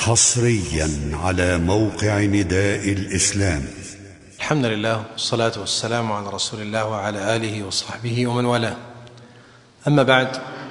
حصريا على موقع نداء الإسلام. الحمد لله والصلاة والسلام على رسول الله وعلى آله وصحبه ومن والاه. أما بعد،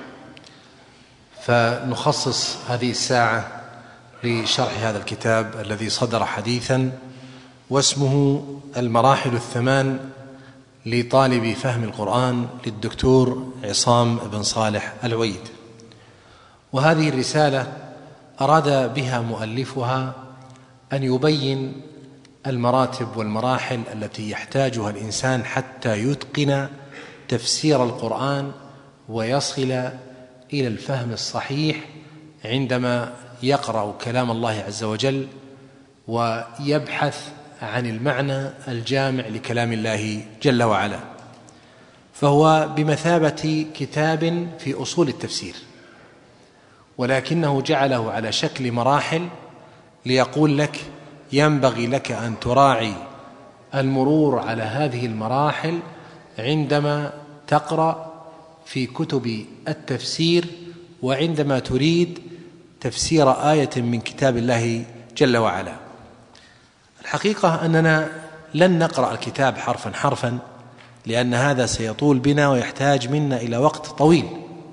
فنخصص هذه الساعة لشرح هذا الكتاب الذي صدر حديثا، واسمه المراحل الثمان لطالب فهم القرآن للدكتور عصام بن صالح العويد. وهذه الرسالة أراد بها مؤلفها أن يبين المراتب والمراحل التي يحتاجها الإنسان حتى يتقن تفسير القرآن ويصل إلى الفهم الصحيح عندما يقرأ كلام الله عز وجل ويبحث عن المعنى الجامع لكلام الله جل وعلا. فهو بمثابة كتاب في أصول التفسير، ولكنه جعله على شكل مراحل ليقول لك ينبغي لك أن تراعي المرور على هذه المراحل عندما تقرأ في كتب التفسير، وعندما تريد تفسير آية من كتاب الله جل وعلا. الحقيقة أننا لن نقرأ الكتاب حرفا حرفا، لأن هذا سيطول بنا ويحتاج منا إلى وقت طويل،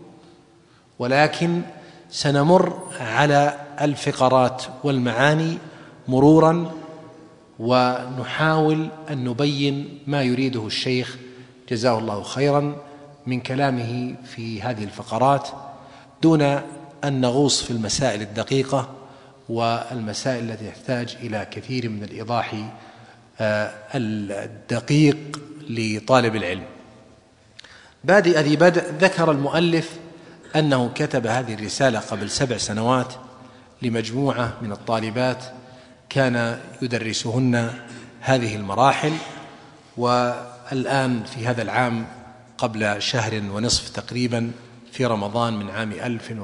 ولكن سنمر على الفقرات والمعاني مرورا، ونحاول أن نبين ما يريده الشيخ جزاه الله خيرا من كلامه في هذه الفقرات، دون أن نغوص في المسائل الدقيقة والمسائل التي تحتاج إلى كثير من الإيضاح الدقيق لطالب العلم. بادئ ذي بدء، ذكر المؤلف أنه كتب هذه الرسالة قبل 7 سنوات لمجموعة من الطالبات كان يدرسهن هذه المراحل، والآن في هذا العام قبل شهر ونصف تقريبا في رمضان من عام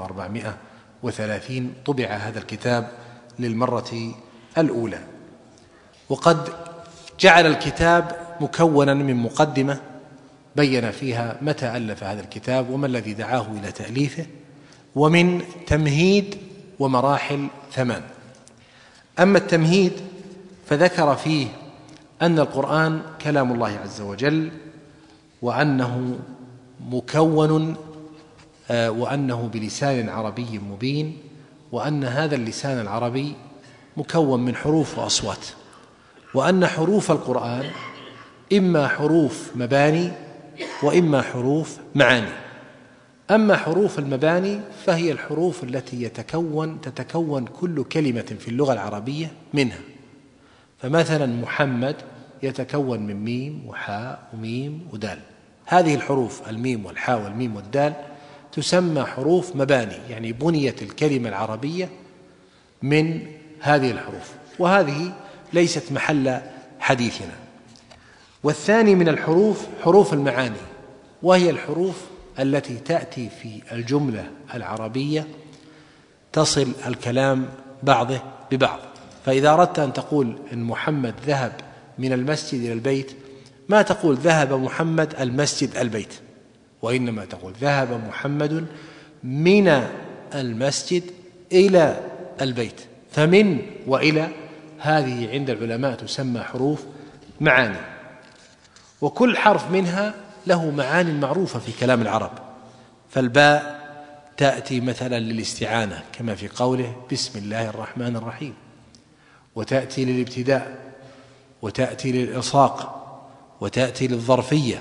1430 طبع هذا الكتاب للمرة الأولى. وقد جعل الكتاب مكونا من مقدمة بين فيها متى ألف هذا الكتاب وما الذي دعاه إلى تأليفه، ومن تمهيد ومراحل 8. أما التمهيد فذكر فيه أن القرآن كلام الله عز وجل، وأنه مكون وأنه بلسان عربي مبين، وأن هذا اللسان العربي مكون من حروف وأصوات، وأن حروف القرآن إما حروف مباني وإما حروف معاني. أما حروف المباني فهي الحروف التي تتكون كل كلمة في اللغة العربية منها. فمثلا محمد يتكون من ميم وحاء وميم ودال. هذه الحروف الميم والحاء والميم والدال تسمى حروف مباني، يعني بنيت الكلمة العربية من هذه الحروف، وهذه ليست محل حديثنا. والثاني من الحروف حروف المعاني، وهي الحروف التي تأتي في الجملة العربية تصل الكلام بعضه ببعض. فإذا أردت أن تقول إن محمد ذهب من المسجد إلى البيت، ما تقول ذهب محمد المسجد البيت، وإنما تقول ذهب محمد من المسجد إلى البيت. فمن وإلى هذه عند العلماء تسمى حروف معاني، وكل حرف منها له معاني معروفة في كلام العرب. فالباء تأتي مثلا للاستعانة كما في قوله بسم الله الرحمن الرحيم، وتأتي للابتداء، وتأتي للإلصاق، وتأتي للظرفية.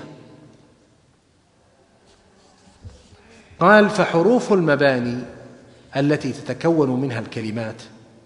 قال فحروف المباني التي تتكون منها الكلمات،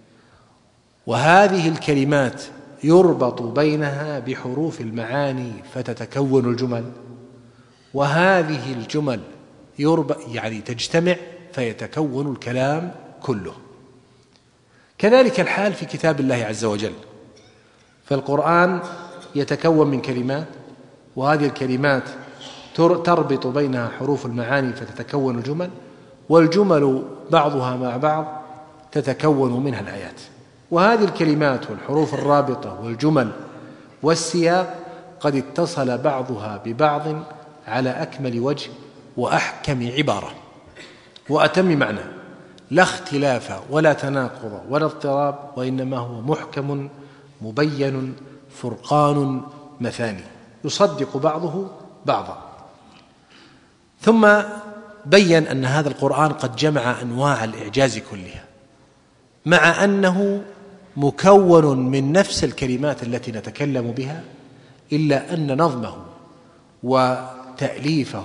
وهذه الكلمات يربط بينها بحروف المعاني فتتكون الجمل، وهذه الجمل يعني تجتمع فيتكون الكلام كله. كذلك الحال في كتاب الله عز وجل، فالقرآن يتكون من كلمات، وهذه الكلمات تربط بينها حروف المعاني فتتكون الجمل، والجمل بعضها مع بعض تتكون منها الآيات. وهذه الكلمات والحروف الرابطة والجمل والسياق قد اتصل بعضها ببعض على أكمل وجه وأحكم عبارة وأتم معنى، لا اختلاف ولا تناقض ولا اضطراب، وإنما هو محكم مبين فرقان مثاني يصدق بعضه بعضا. ثم بين أن هذا القرآن قد جمع أنواع الإعجاز كلها، مع أنه مكون من نفس الكلمات التي نتكلم بها، إلا أن نظمه وتأليفه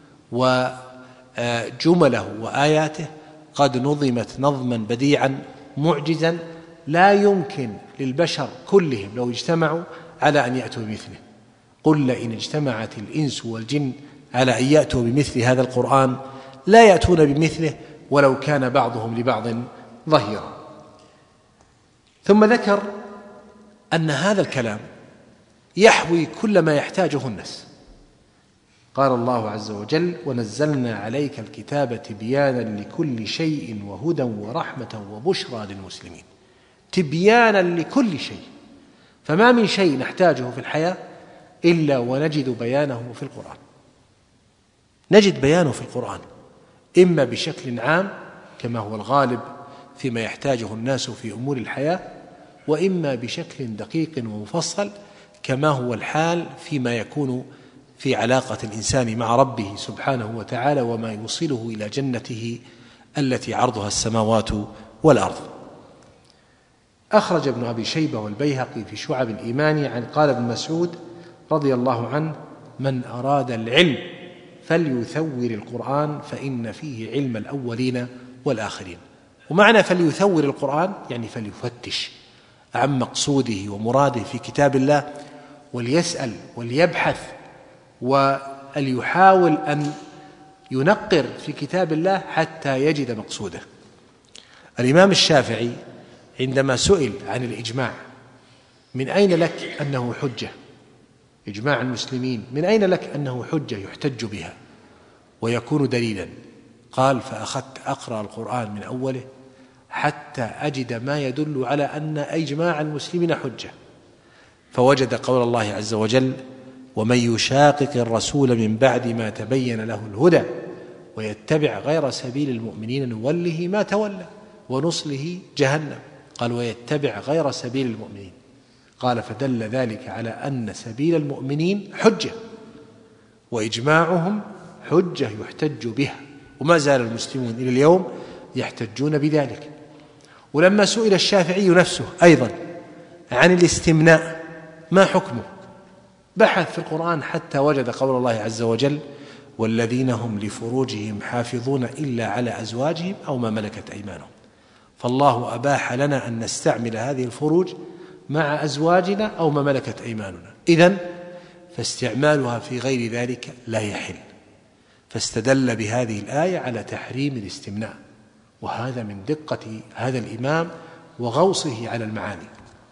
وجمله وآياته قد نظمت نظما بديعا معجزا لا يمكن للبشر كلهم لو اجتمعوا على أن يأتوا بمثله. قل لئن اجتمعت الإنس والجن على أن يأتوا بمثل هذا القرآن لا يأتون بمثله ولو كان بعضهم لبعض ظهيرا. ثم ذكر أن هذا الكلام يحوي كل ما يحتاجه الناس. قال الله عز وجل: ونزلنا عليك الكتاب تبيانا لكل شيء وهدى ورحمة وبشرى للمسلمين. تبيانا لكل شيء، فما من شيء نحتاجه في الحياة إلا ونجد بيانه في القرآن. نجد بيانه في القرآن إما بشكل عام كما هو الغالب فيما يحتاجه الناس في أمور الحياة، وإما بشكل دقيق ومفصل كما هو الحال فيما يكون في علاقة الإنسان مع ربه سبحانه وتعالى وما يوصله إلى جنته التي عرضها السماوات والأرض. أخرج ابن أبي شيبة والبيهقي في شعب الإيمان عن قال ابن مسعود رضي الله عنه: من أراد العلم فليثور القرآن فإن فيه علم الأولين والآخرين. ومعنى فليثور القرآن يعني فليفتش عن مقصوده ومراده في كتاب الله، وليسأل وليبحث وليحاول أن ينقر في كتاب الله حتى يجد مقصوده. الإمام الشافعي عندما سئل عن الإجماع من أين لك أنه حجة، إجماع المسلمين من أين لك أنه حجة يحتج بها ويكون دليلا، قال: فأخذت أقرأ القرآن من أوله حتى أجد ما يدل على أن إجماع المسلمين حجة، فوجد قول الله عز وجل: ومن يشاقق الرسول من بعد ما تبين له الهدى ويتبع غير سبيل المؤمنين نوله ما تولى ونصله جهنم. قال: ويتبع غير سبيل المؤمنين. قال: فدل ذلك على أن سبيل المؤمنين حجة وإجماعهم حجة يحتج بها، وما زال المسلمون إلى اليوم يحتجون بذلك. ولما سئل الشافعي نفسه أيضا عن الاستمناء ما حكمه، بحث في القرآن حتى وجد قول الله عز وجل: والذين هم لفروجهم حافظون إلا على أزواجهم أو ما ملكت أيمانهم. فالله أباح لنا أن نستعمل هذه الفروج مع أزواجنا أو ما ملكت أيماننا، إذن فاستعمالها في غير ذلك لا يحل. فاستدل بهذه الآية على تحريم الاستمناء، وهذا من دقة هذا الإمام وغوصه على المعاني.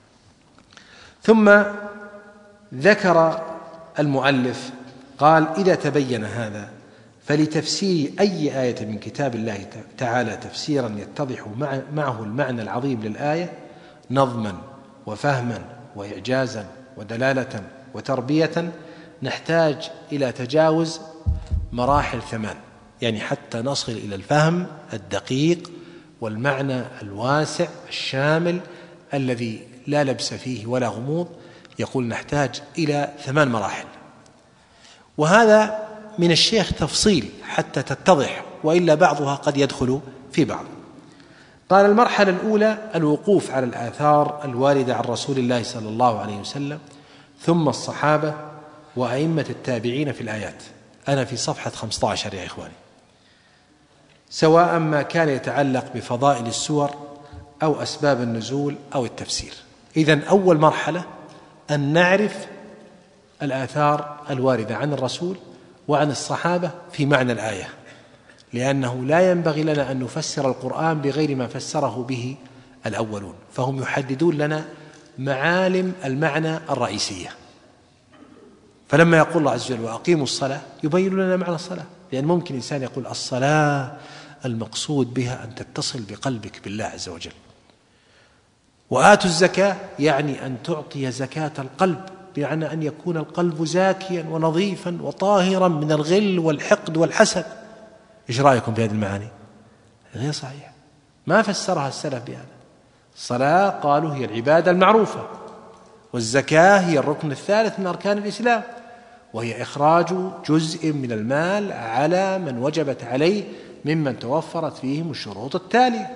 ثم ذكر المؤلف قال: إذا تبين هذا فلتفسير أي آية من كتاب الله تعالى تفسيرا يتضح معه المعنى العظيم للآية نظما وفهما وإعجازا ودلالة وتربية، نحتاج إلى تجاوز مراحل 8، يعني حتى نصل إلى الفهم الدقيق والمعنى الواسع الشامل الذي لا لبس فيه ولا غموض. يقول نحتاج إلى 8 مراحل، وهذا من الشيخ تفصيل حتى تتضح، وإلا بعضها قد يدخل في بعض. قال: المرحلة الأولى الوقوف على الآثار الواردة عن رسول الله صلى الله عليه وسلم، ثم الصحابة وأئمة التابعين في الآيات. أنا في صفحة 15 يا إخواني، سواء ما كان يتعلق بفضائل السور أو أسباب النزول أو التفسير. إذن أول مرحلة أن نعرف الآثار الواردة عن الرسول وعن الصحابة في معنى الآية، لأنه لا ينبغي لنا أن نفسر القرآن بغير ما فسره به الأولون، فهم يحددون لنا معالم المعنى الرئيسية. فلما يقول الله عز وجل: وأقيموا الصلاة، يبين لنا معنى الصلاة، لأن ممكن إنسان يقول الصلاة المقصود بها أن تتصل بقلبك بالله عز وجل. وآتوا الزكاة يعني أن تعطي زكاة القلب، بمعنى أن يكون القلب زاكيا ونظيفا وطاهرا من الغل والحقد والحسد. إيش رأيكم في هذه المعاني؟ غير صحيح. ما فسرها السلف بهذا. الصلاة قالوا هي العبادة المعروفة، والزكاة هي الركن الثالث من أركان الإسلام، وهي إخراج جزء من المال على من وجبت عليه ممن توفرت فيهم الشروط التالية.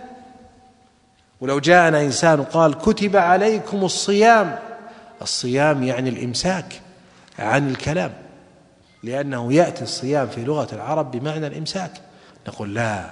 ولو جاءنا إنسان قال كتب عليكم الصيام، الصيام يعني الإمساك عن الكلام، لأنه يأتي الصيام في لغة العرب بمعنى الإمساك، نقول لا،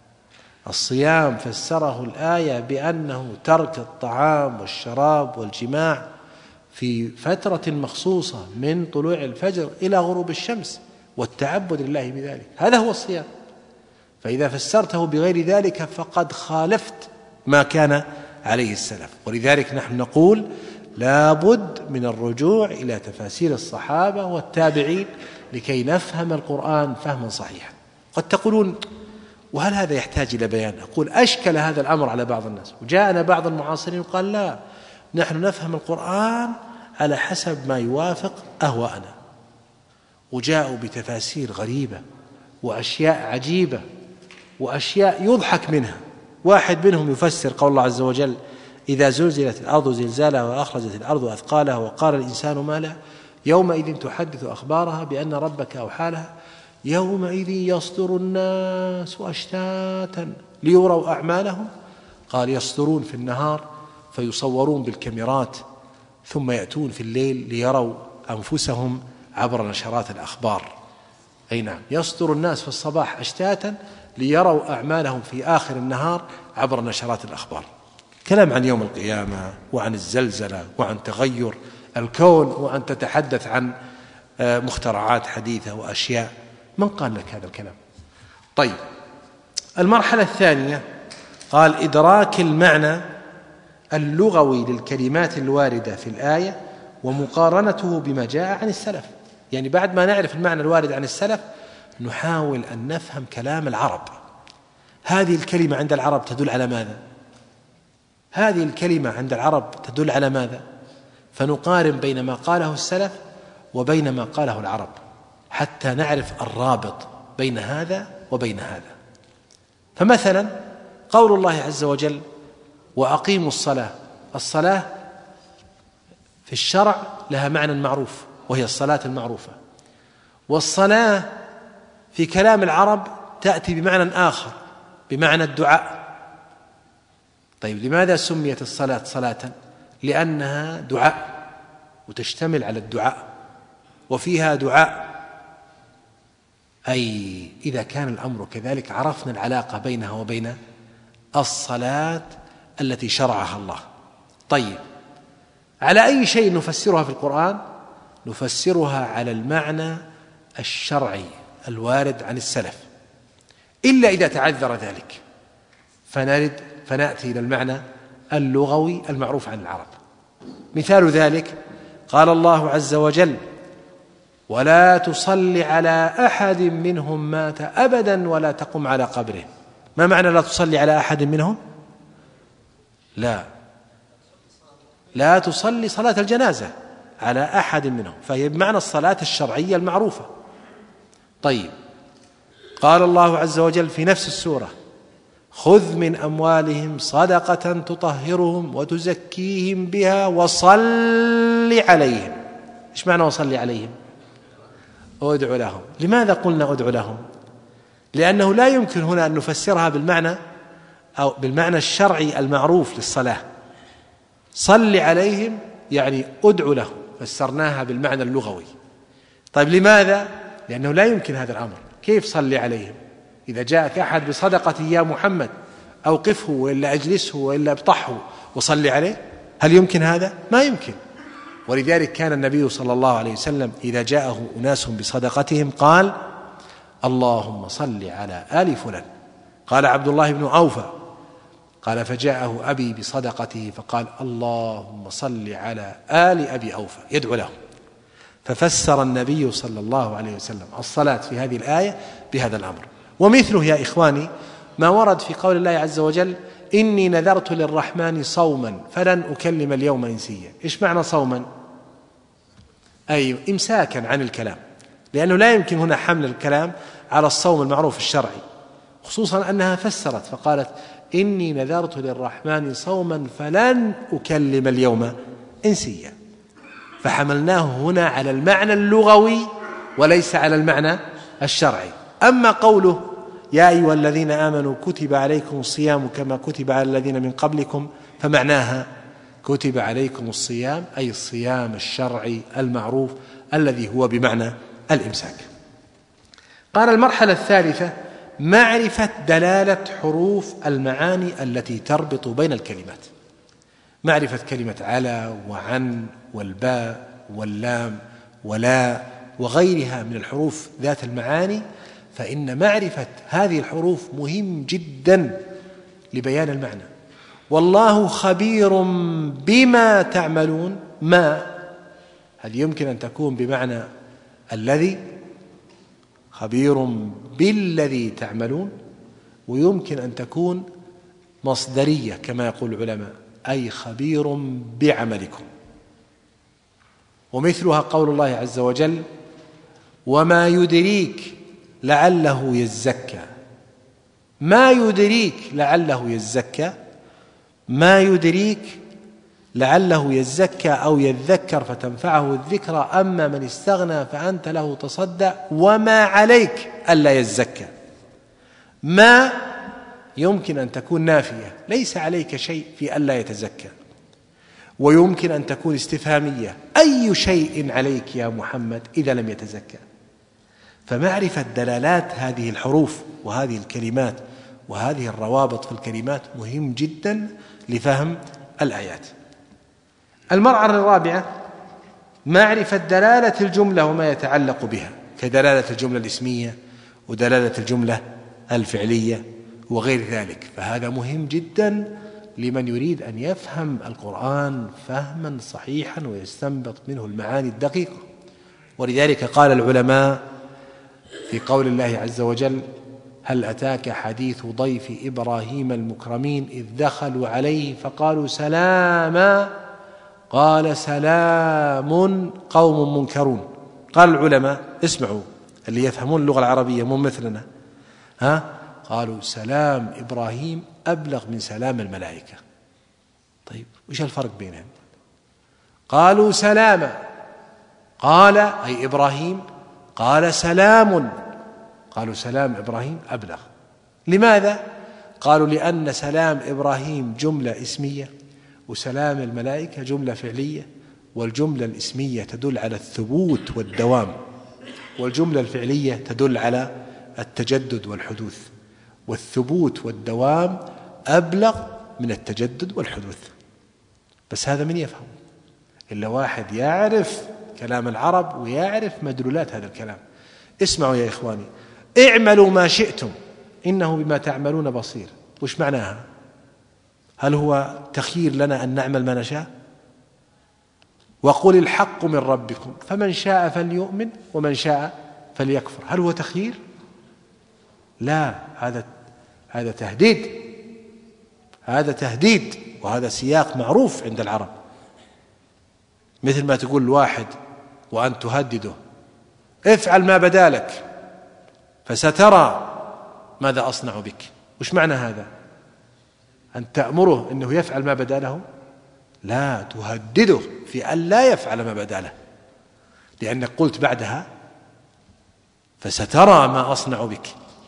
الصيام فسره الآية بأنه ترك الطعام والشراب والجماع في فترة مخصوصة من طلوع الفجر إلى غروب الشمس، والتعبد لله بذلك، هذا هو الصيام. فإذا فسرته بغير ذلك فقد خالفت ما كان عليه السلف. ولذلك نحن نقول لا بد من الرجوع إلى تفاسير الصحابة والتابعين لكي نفهم القرآن فهما صحيحا. قد تقولون وهل هذا يحتاج إلى بيان؟ أقول أشكل هذا الأمر على بعض الناس، وجاءنا بعض المعاصرين وقال لا، نحن نفهم القرآن على حسب ما يوافق أهواءنا، وجاءوا بتفاسير غريبة وأشياء عجيبة وأشياء يضحك منها. واحد منهم يفسر قول الله عز وجل إذا زلزلت الأرض زلزالها وأخرجت الأرض أثقالها وقال الإنسان ما لها يومئذ تحدث أخبارها بأن ربك أوحى لها يومئذ يصدر الناس أشتاتا ليروا أعمالهم. قال يصدرون في النهار فيصورون بالكاميرات، ثم يأتون في الليل ليروا أنفسهم عبر نشرات الأخبار. أي نعم، يصدر الناس في الصباح أشتاتا ليروا أعمالهم في آخر النهار عبر نشرات الأخبار. كلام عن يوم القيامة وعن الزلزلة وعن تغير الكون، وأن تتحدث عن مخترعات حديثة وأشياء. من قال لك هذا الكلام؟ طيب، المرحلة الثانية قال إدراك المعنى اللغوي للكلمات الواردة في الآية ومقارنته بما جاء عن السلف. يعني بعد ما نعرف المعنى الوارد عن السلف نحاول أن نفهم كلام العرب. هذه الكلمة عند العرب تدل على ماذا؟ هذه الكلمة عند العرب تدل على ماذا؟ فنقارن بين ما قاله السلف وبين ما قاله العرب حتى نعرف الرابط بين هذا وبين هذا. فمثلا قول الله عز وجل وأقيموا الصلاة، الصلاة في الشرع لها معنى معروف وهي الصلاة المعروفة، والصلاة في كلام العرب تأتي بمعنى آخر بمعنى الدعاء. طيب، لماذا سميت الصلاة صلاة؟ لأنها دعاء وتشتمل على الدعاء وفيها دعاء. أي إذا كان الأمر كذلك عرفنا العلاقة بينها وبين الصلاة التي شرعها الله. طيب، على أي شيء نفسرها في القرآن؟ نفسرها على المعنى الشرعي الوارد عن السلف، إلا إذا تعذر ذلك فنأتي إلى المعنى اللغوي المعروف عن العرب. مثال ذلك قال الله عز وجل ولا تصل على أحد منهم مات أبدا ولا تقم على قبره. ما معنى لا تصلي على أحد منهم؟ لا تصلي صلاة الجنازة على أحد منهم، فهي بمعنى الصلاة الشرعية المعروفة. طيب، قال الله عز وجل في نفس السورة خذ من أموالهم صدقة تطهرهم وتزكيهم بها وصل عليهم. إيش معنى وصل عليهم؟ أدعو لهم. لماذا قلنا أدعو لهم؟ لأنه لا يمكن هنا أن نفسرها بالمعنى الشرعي المعروف للصلاة. صل عليهم يعني أدعو لهم، فسرناها بالمعنى اللغوي. طيب، لماذا؟ لأنه لا يمكن هذا الأمر. كيف صل عليهم؟ إذا جاءك أحد بصدقة يا محمد أوقفه وإلا أجلسه وإلا ابطحه وصل عليه، هل يمكن هذا؟ ما يمكن. ولذلك كان النبي صلى الله عليه وسلم إذا جاءه أناس بصدقتهم قال اللهم صل على آل فلان. قال عبد الله بن أوفى قال فجاءه أبي بصدقته فقال اللهم صل على آل أبي أوفى، يدعو لهم. ففسر النبي صلى الله عليه وسلم الصلاة في هذه الآية بهذا الأمر. ومثله يا إخواني ما ورد في قول الله عز وجل إني نذرت للرحمن صوما فلن أكلم اليوم إنسيا. إيش معنى صوما؟ أي إمساكا عن الكلام، لأنه لا يمكن هنا حمل الكلام على الصوم المعروف الشرعي، خصوصا أنها فسرت فقالت إني نذرت للرحمن صوما فلن أكلم اليوم إنسيا. فحملناه هنا على المعنى اللغوي وليس على المعنى الشرعي. أما قوله يا أيها الذين آمنوا كتب عليكم الصيام كما كتب على الذين من قبلكم، فمعناها كتب عليكم الصيام أي الصيام الشرعي المعروف الذي هو بمعنى الإمساك. قال المرحلة الثالثة معرفة دلالة حروف المعاني التي تربط بين الكلمات، معرفة كلمة على وعن والباء واللام ولا وغيرها من الحروف ذات المعاني، فإن معرفة هذه الحروف مهم جدا لبيان المعنى. والله خبير بما تعملون، ما هل يمكن أن تكون بمعنى الذي، خبير بالذي تعملون، ويمكن أن تكون مصدرية كما يقول العلماء أي خبير بعملكم. ومثلها قول الله عز وجل وما يدريك لعله يزكى، ما يدريك لعله يزكى، ما يدريك لعله يزكى أو يذكر فتنفعه الذكرى، أما من استغنى فأنت له تصدى وما عليك ألا يزكى. ما يمكن أن تكون نافية ليس عليك شيء في ألا يتزكى، ويمكن أن تكون استفهامية أي شيء عليك يا محمد إذا لم يتزكى. فمعرفة دلالات هذه الحروف وهذه الكلمات وهذه الروابط في الكلمات مهم جدا لفهم الآيات. المرحلة الرابعة معرفة دلالة الجملة وما يتعلق بها، كدلالة الجملة الاسمية ودلالة الجملة الفعلية وغير ذلك، فهذا مهم جدا لمن يريد أن يفهم القرآن فهما صحيحا ويستنبط منه المعاني الدقيقة. ولذلك قال العلماء في قول الله عز وجل هل أتاك حديث ضيف إبراهيم المكرمين إذ دخلوا عليه فقالوا سلاما قال سلام قوم منكرون. قال العلماء اسمعوا اللي يفهمون اللغة العربية مو مثلنا، قالوا سلام إبراهيم أبلغ من سلام الملائكة. طيب وش الفرق بينهم؟ قالوا سلاما، قال أي إبراهيم، قال سلام، قالوا سلام إبراهيم أبلغ. لماذا؟ قالوا لأن سلام إبراهيم جملة اسمية وسلام الملائكة جملة فعلية، والجملة الاسمية تدل على الثبوت والدوام، والجملة الفعلية تدل على التجدد والحدوث، والثبوت والدوام أبلغ من التجدد والحدوث. بس هذا من يفهم؟ إلا واحد يعرف كلام العرب ويعرف مدلولات هذا الكلام. اسمعوا يا إخواني، اعملوا ما شئتم إنه بما تعملون بصير. وش معناها؟ هل هو تخيير لنا أن نعمل ما نشاء؟ وقل الحق من ربكم فمن شاء فليؤمن ومن شاء فليكفر. هل هو تخيير؟ لا، هذا تهديد، هذا تهديد، وهذا سياق معروف عند العرب. مثل ما تقول الواحد وأن تهدده افعل ما بدا لك فسترى ماذا أصنع بك. وش معنى هذا؟ أن تأمره أنه يفعل ما بدا له؟ لا، تهدده في أن لا يفعل ما بدا له، لأنك قلت بعدها فسترى ما أصنع بك.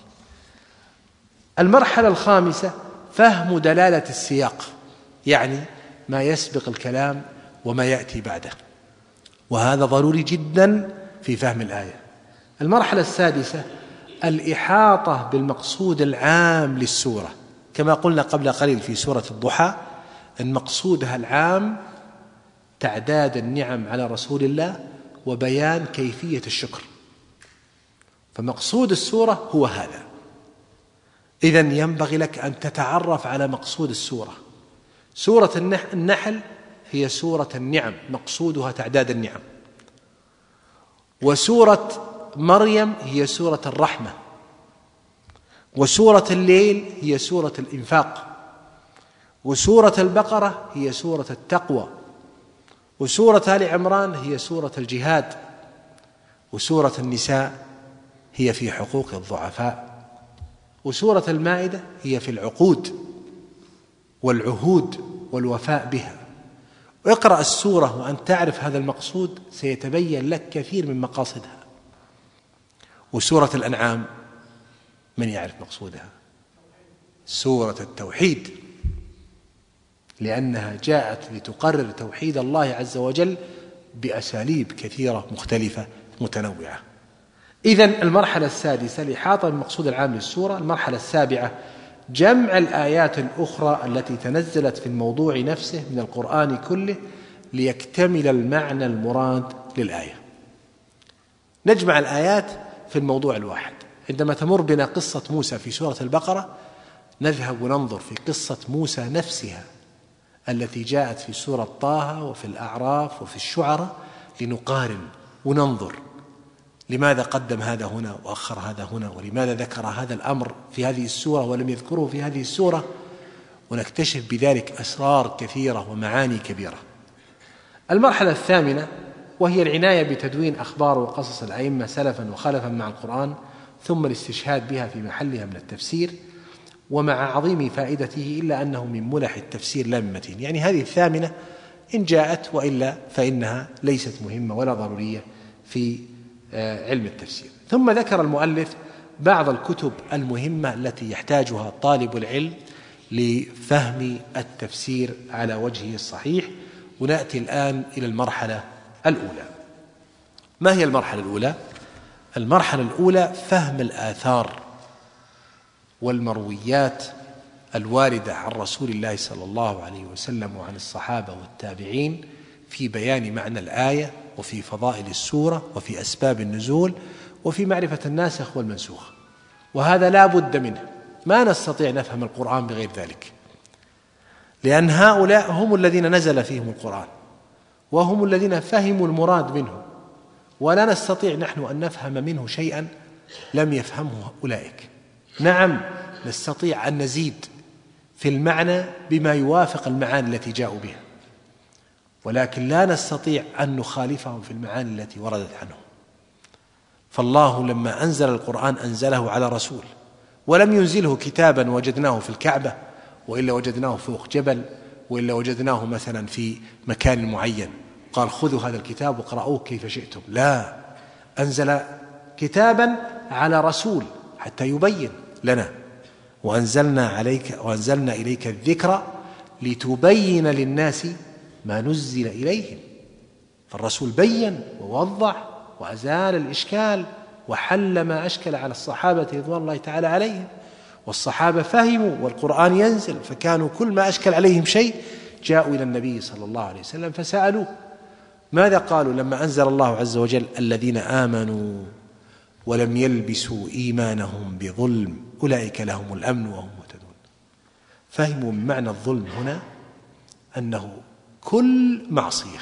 المرحلة الخامسة فهم دلالة السياق، يعني ما يسبق الكلام وما يأتي بعده، وهذا ضروري جدا في فهم الآية. المرحلة السادسة الإحاطة بالمقصود العام للسورة، كما قلنا قبل قليل في سورة الضحى أن مقصودها العام تعداد النعم على رسول الله وبيان كيفية الشكر، فمقصود السورة هو هذا. إذن ينبغي لك أن تتعرف على مقصود السورة. سورة النحل هي سورة النعم، مقصودها تعداد النعم، وسورة مريم هي سورة الرحمة، وسورة الليل هي سورة الإنفاق، وسورة البقرة هي سورة التقوى، وسورة آل عمران هي سورة الجهاد، وسورة النساء هي في حقوق الضعفاء، وسورة المائدة هي في العقود. والعهود والوفاء بها. اقرأ السورة وأن تعرف هذا المقصود سيتبين لك كثير من مقاصدها. وسورة الأنعام من يعرف مقصودها؟ سورة التوحيد، لأنها جاءت لتقرر توحيد الله عز وجل بأساليب كثيرة مختلفة متنوعة. إذن المرحلة السادسة لإحاطة بالمقصود العام للسورة. المرحلة السابعة جمع الآيات الأخرى التي تنزلت في الموضوع نفسه من القرآن كله ليكتمل المعنى المراد للآية. نجمع الآيات في الموضوع الواحد. عندما تمر بنا قصة موسى في سورة البقرة نذهب وننظر في قصة موسى نفسها التي جاءت في سورة طه وفي الأعراف وفي الشعراء، لنقارن وننظر لماذا قدم هذا هنا وأخر هذا هنا، ولماذا ذكر هذا الأمر في هذه السورة ولم يذكره في هذه السورة، ونكتشف بذلك أسرار كثيرة ومعاني كبيرة. المرحلة الثامنة وهي العناية بتدوين أخبار وقصص الأئمة سلفا وخلفا مع القرآن، ثم الاستشهاد بها في محلها من التفسير، ومع عظيم فائدته إلا أنه من ملح التفسير لا من متين. يعني هذه الثامنة إن جاءت، وإلا فإنها ليست مهمة ولا ضرورية في علم التفسير. ثم ذكر المؤلف بعض الكتب المهمة التي يحتاجها طالب العلم لفهم التفسير على وجهه الصحيح. ونأتي الآن إلى المرحلة الأولى. ما هي المرحلة الأولى؟ المرحلة الأولى فهم الآثار والمرويات الواردة عن رسول الله صلى الله عليه وسلم وعن الصحابة والتابعين في بيان معنى الآية، وفي فضائل السورة، وفي أسباب النزول، وفي معرفة الناسخ والمنسوخ. وهذا لا بد منه، ما نستطيع نفهم القرآن بغير ذلك، لأن هؤلاء هم الذين نزل فيهم القرآن، وهم الذين فهموا المراد منه، ولا نستطيع نحن أن نفهم منه شيئا لم يفهمه أولئك. نعم نستطيع أن نزيد في المعنى بما يوافق المعاني التي جاءوا بها، ولكن لا نستطيع أن نخالفهم في المعاني التي وردت عنهم. فالله لما أنزل القرآن أنزله على رسول، ولم ينزله كتابا وجدناه في الكعبة، وإلا وجدناه فوق جبل، وإلا وجدناه مثلا في مكان معين قال خذوا هذا الكتاب وقرأوه كيف شئتم. لا، أنزل كتابا على رسول حتى يبين لنا. وأنزلنا إليك الذكر لتبين للناس ما نزل إليهم. فالرسول بين ووضح وأزال الإشكال وحل ما أشكل على الصحابة رضوان الله تعالى عليهم، والصحابة فهموا والقرآن ينزل، فكانوا كل ما أشكل عليهم شيء جاءوا إلى النبي صلى الله عليه وسلم فسألوه. ماذا قالوا لما أنزل الله عز وجل الذين آمنوا ولم يلبسوا إيمانهم بظلم أولئك لهم الأمن وهم مهتدون؟ فهموا من معنى الظلم هنا أنه كل معصية،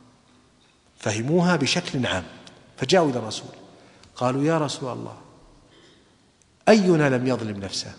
فهموها بشكل عام، فجاءوا إلى الرسول قالوا يا رسول الله أينا لم يظلم نفسه؟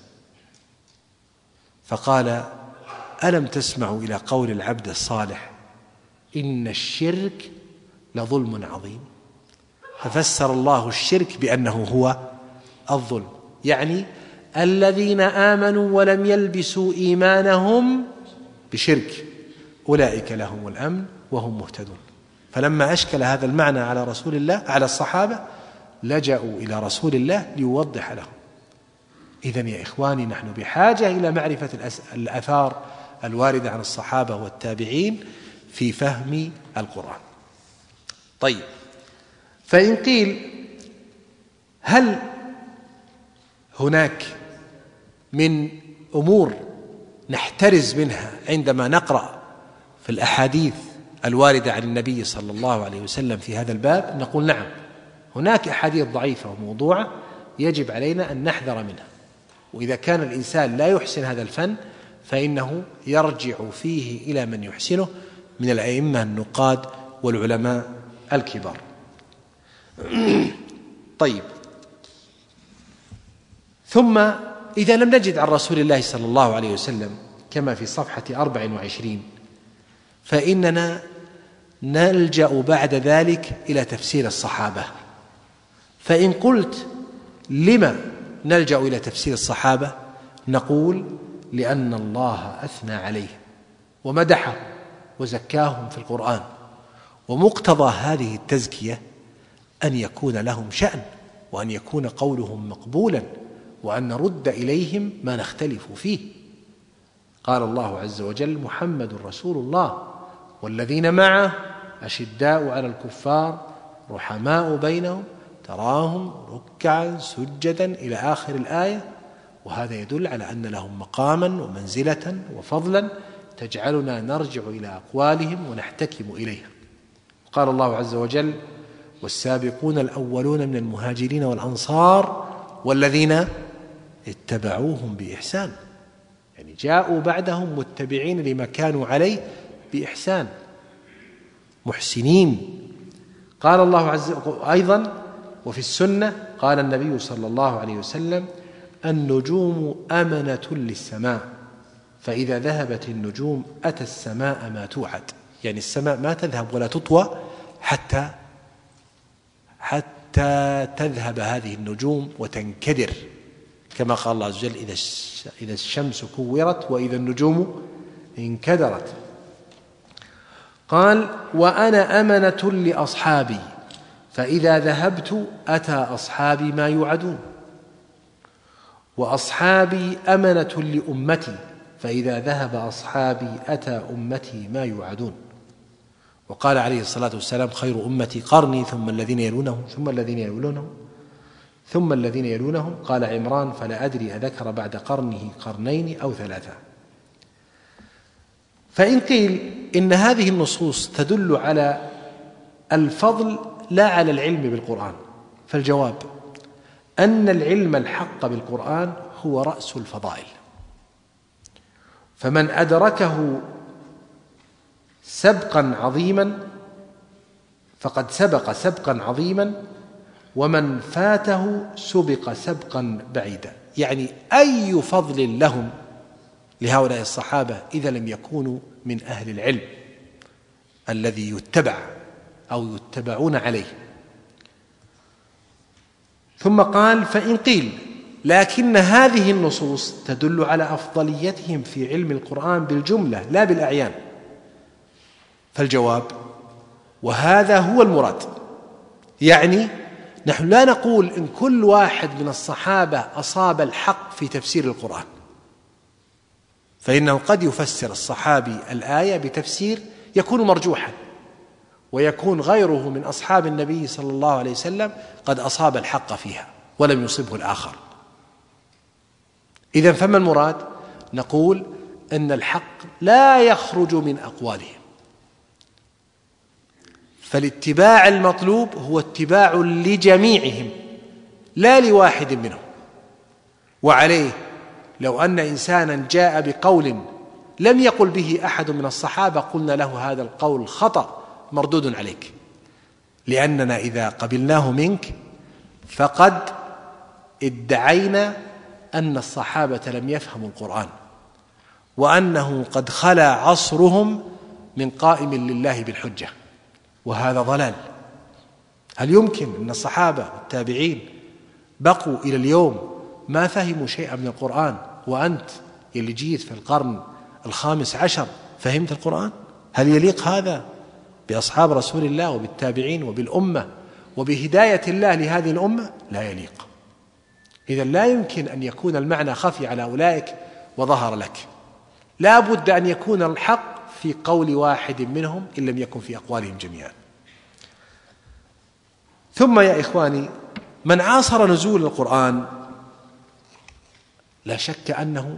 فقال ألم تسمعوا إلى قول العبد الصالح إن الشرك لظلم عظيم؟ ففسر الله الشرك بأنه هو الظلم، يعني الذين آمنوا ولم يلبسوا إيمانهم بشرك أولئك لهم الأمن وهم مهتدون. فلما أشكل هذا المعنى على رسول الله على الصحابة لجأوا إلى رسول الله ليوضح لهم. إذن يا إخواني نحن بحاجة إلى معرفة الآثار الواردة عن الصحابة والتابعين في فهم القرآن. طيب، فإن قيل هل هناك من أمور نحترز منها عندما نقرأ في الأحاديث الواردة عن النبي صلى الله عليه وسلم في هذا الباب؟ نقول نعم، هناك أحاديث ضعيفة وموضوعة يجب علينا أن نحذر منها. وإذا كان الإنسان لا يحسن هذا الفن فإنه يرجع فيه إلى من يحسنه من الأئمة النقاد والعلماء الكبار. طيب، ثم إذا لم نجد عن رسول الله صلى الله عليه وسلم كما في صفحة 24 فإننا نلجأ بعد ذلك إلى تفسير الصحابة. فإن قلت لما نلجأ إلى تفسير الصحابة؟ نقول لأن الله أثنى عليهم ومدحهم وزكاهم في القرآن، ومقتضى هذه التزكية أن يكون لهم شأن، وأن يكون قولهم مقبولا، وأن نرد إليهم ما نختلف فيه. قال الله عز وجل: محمد رسول الله والذين معه أشداء على الكفار رحماء بينهم تراهم ركعا سجدا إلى آخر الآية. وهذا يدل على أن لهم مقاما ومنزلة وفضلا تجعلنا نرجع إلى أقوالهم ونحتكم إليها. قال الله عز وجل: والسابقون الأولون من المهاجرين والأنصار والذين اتبعوهم بإحسان، يعني جاءوا بعدهم متبعين لما كانوا عليه بإحسان محسنين. قال الله عز وجل أيضا: وفي السنة قال النبي صلى الله عليه وسلم: النجوم أمنة للسماء، فإذا ذهبت النجوم أتى السماء ما توعد، يعني السماء ما تذهب ولا تطوى حتى تذهب هذه النجوم وتنكدر، كما قال الله عز وجل: إذا الشمس كورت وإذا النجوم انكدرت. قال: وأنا أمنة لأصحابي، فإذا ذهبت أتى أصحابي ما يوعدون، وأصحابي أمنة لأمتي، فإذا ذهب أصحابي أتى أمتي ما يوعدون. وقال عليه الصلاة والسلام: خير أمتي قرني ثم الذين يلونهم ثم الذين يلونهم ثم الذين يلونهم. قال عمران: فلا أدري أذكر بعد قرنه قرنين أو ثلاثة. فإن قيل إن هذه النصوص تدل على الفضل لا على العلم بالقرآن، فالجواب أن العلم الحق بالقرآن هو رأس الفضائل، فمن أدركه سبقا عظيما فقد سبق سبقا عظيما، ومن فاته سبق سبقا بعيدا. يعني أي فضل لهم لهؤلاء الصحابة إذا لم يكونوا من أهل العلم الذي يتبع أو يتبعون عليه. ثم قال: فإن قيل لكن هذه النصوص تدل على أفضليتهم في علم القرآن بالجملة لا بالأعيان، فالجواب: وهذا هو المراد. يعني نحن لا نقول إن كل واحد من الصحابة أصاب الحق في تفسير القرآن، فإنه قد يفسر الصحابي الآية بتفسير يكون مرجوحا، ويكون غيره من أصحاب النبي صلى الله عليه وسلم قد أصاب الحق فيها ولم يصبه الآخر. إذن فما المراد؟ نقول إن الحق لا يخرج من أقوالهم، فالاتباع المطلوب هو اتباع لجميعهم لا لواحد منهم. وعليه لو أن إنسانا جاء بقول لم يقل به أحد من الصحابة قلنا له هذا القول خطأ مردود عليك، لأننا إذا قبلناه منك فقد ادعينا أن الصحابة لم يفهموا القرآن، وأنه قد خلا عصرهم من قائم لله بالحجة، وهذا ضلال. هل يمكن أن الصحابة والتابعين بقوا إلى اليوم ما فهموا شيئا من القرآن، وأنت اللي جيت في القرن 15 فهمت القرآن؟ هل يليق هذا بأصحاب رسول الله وبالتابعين وبالأمة وبهداية الله لهذه الأمة؟ لا يليق. إذن لا يمكن أن يكون المعنى خفي على أولئك وظهر لك، لا بد أن يكون الحق في قول واحد منهم إن لم يكن في أقوالهم جميعا. ثم يا إخواني، من عاصر نزول القرآن لا شك أنه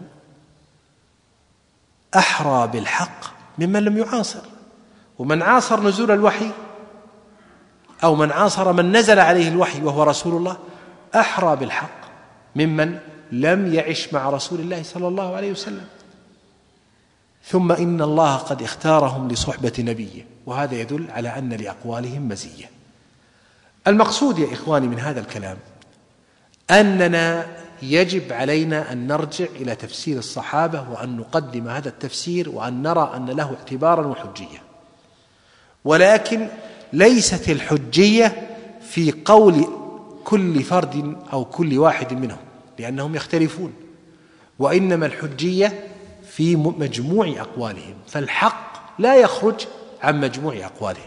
أحرى بالحق ممن لم يعاصر، ومن عاصر نزول الوحي أو من عاصر من نزل عليه الوحي وهو رسول الله أحرى بالحق ممن لم يعش مع رسول الله صلى الله عليه وسلم. ثم إن الله قد اختارهم لصحبة نبيه، وهذا يدل على أن لأقوالهم مزية. المقصود يا إخواني من هذا الكلام أننا يجب علينا أن نرجع إلى تفسير الصحابة وأن نقدم هذا التفسير وأن نرى أن له اعتبارا وحجية، ولكن ليست الحجية في قول كل فرد أو كل واحد منهم، لأنهم يختلفون، وإنما الحجية في مجموع أقوالهم، فالحق لا يخرج عن مجموع أقوالهم.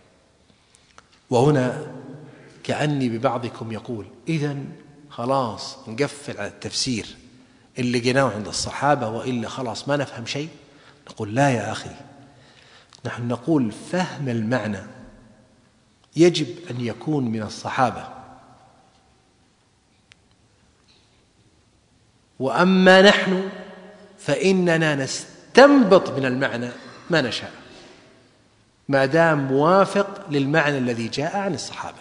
وهنا كأني ببعضكم يقول: إذن خلاص نقفل على التفسير اللي لقيناه عند الصحابة وإلا خلاص ما نفهم شيء. نقول: لا يا أخي، نحن نقول فهم المعنى يجب أن يكون من الصحابة، وأما نحن فإننا نستنبط من المعنى ما نشاء ما دام موافق للمعنى الذي جاء عن الصحابة.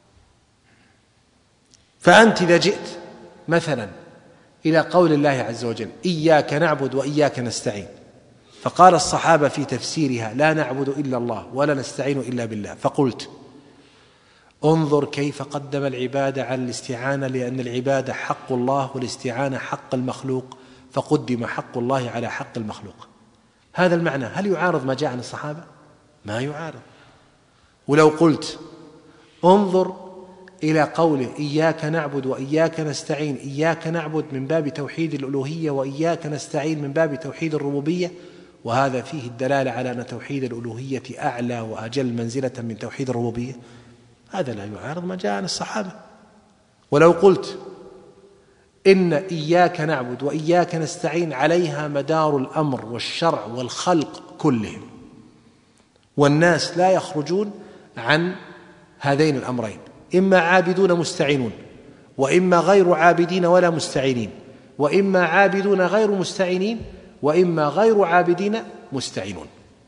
فأنت إذا جئت مثلا إلى قول الله عز وجل: إياك نعبد وإياك نستعين، فقال الصحابة في تفسيرها: لا نعبد إلا الله ولا نستعين إلا بالله، فقلت: انظر كيف قدم العبادة على الاستعانة، لأن العبادة حق الله والاستعانة حق المخلوق، فقدم حق الله على حق المخلوق. هذا المعنى هل يعارض ما جاء عن الصحابة؟ ما يعارض. ولو قلت: انظر إلى قوله: إياك نعبد وإياك نستعين، إياك نعبد من باب توحيد الألوهية وإياك نستعين من باب توحيد الربوبية، وهذا فيه الدلالة على أن توحيد الألوهية أعلى وأجل منزلة من توحيد الربوبية، هذا لا يعارض ما جاء عن الصحابة. ولو قلت إن إياك نعبد وإياك نستعين عليها مدار الأمر والشرع والخلق كلهم، والناس لا يخرجون عن هذين الأمرين، إما عابدون مستعينون، وإما غير عابدين ولا مستعينين، وإما عابدون غير مستعينين، وإما غير عابدين مستعينون،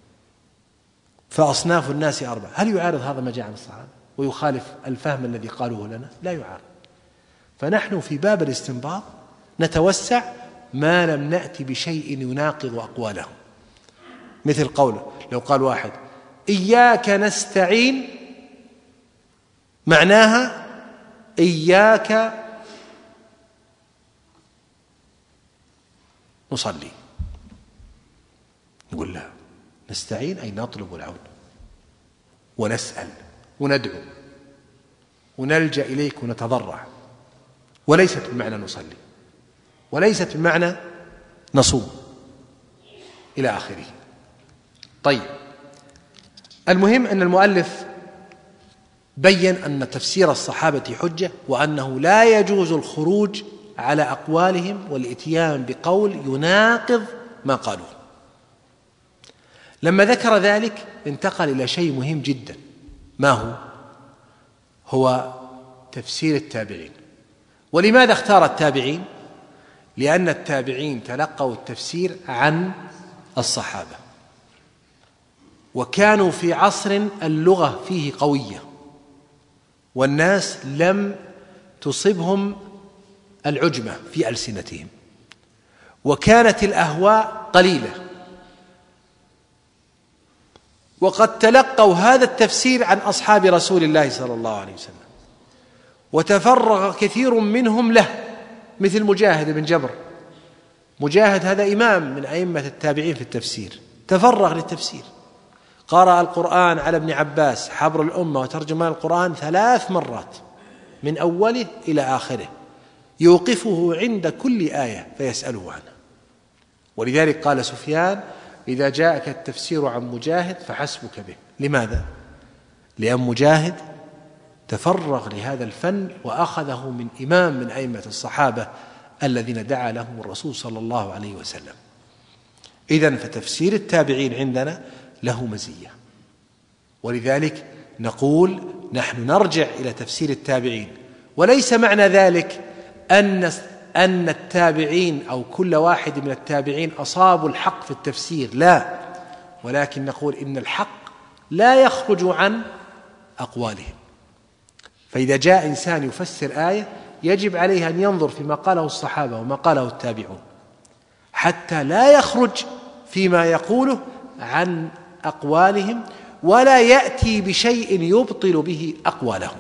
فأصناف الناس أربعة. هل يعارض هذا ما جاء عن الصحابة ويخالف الفهم الذي قالوه لنا؟ لا يعارض. فنحن في باب الاستنباط نتوسع ما لم نأتي بشيء يناقض أقوالهم. مثل قوله لو قال واحد: إياك نستعين، معناها إياك نصلي. نقول: لا، نستعين أي نطلب العون ونسأل وندعو ونلجأ إليك ونتضرع، وليست بمعنى نصلي، وليست بمعنى نصوم، إلى آخره. طيب، المهم أن المؤلف بيّن أن تفسير الصحابة حجة، وأنه لا يجوز الخروج على أقوالهم والإتيان بقول يناقض ما قالوه. لما ذكر ذلك انتقل إلى شيء مهم جدا، ما هو تفسير التابعين. ولماذا اختار التابعين؟ لأن التابعين تلقوا التفسير عن الصحابة، وكانوا في عصر اللغة فيه قوية، والناس لم تصبهم العجمة في ألسنتهم، وكانت الأهواء قليلة، وقد تلقوا هذا التفسير عن أصحاب رسول الله صلى الله عليه وسلم، وتفرغ كثير منهم له، مثل مجاهد بن جبر. مجاهد هذا إمام من أئمة التابعين في التفسير، تفرغ للتفسير، قرأ القرآن على ابن عباس حبر الأمة وترجمان القرآن 3 مرات من أوله إلى آخره، يوقفه عند كل آية فيسأله عنها. ولذلك قال سفيان: إذا جاءك التفسير عن مجاهد فحسبك به. لماذا؟ لأن مجاهد تفرغ لهذا الفن وأخذه من إمام من أئمة الصحابة الذين دعا لهم الرسول صلى الله عليه وسلم. إذن فتفسير التابعين عندنا له مزية، ولذلك نقول نحن نرجع إلى تفسير التابعين، وليس معنى ذلك أن التابعين أو كل واحد من التابعين أصابوا الحق في التفسير، لا، ولكن نقول إن الحق لا يخرج عن أقوالهم. فإذا جاء إنسان يفسر آية يجب عليه أن ينظر فيما قاله الصحابة وما قاله التابعون، حتى لا يخرج فيما يقوله عن أقوالهم، ولا يأتي بشيء يبطل به أقوالهم.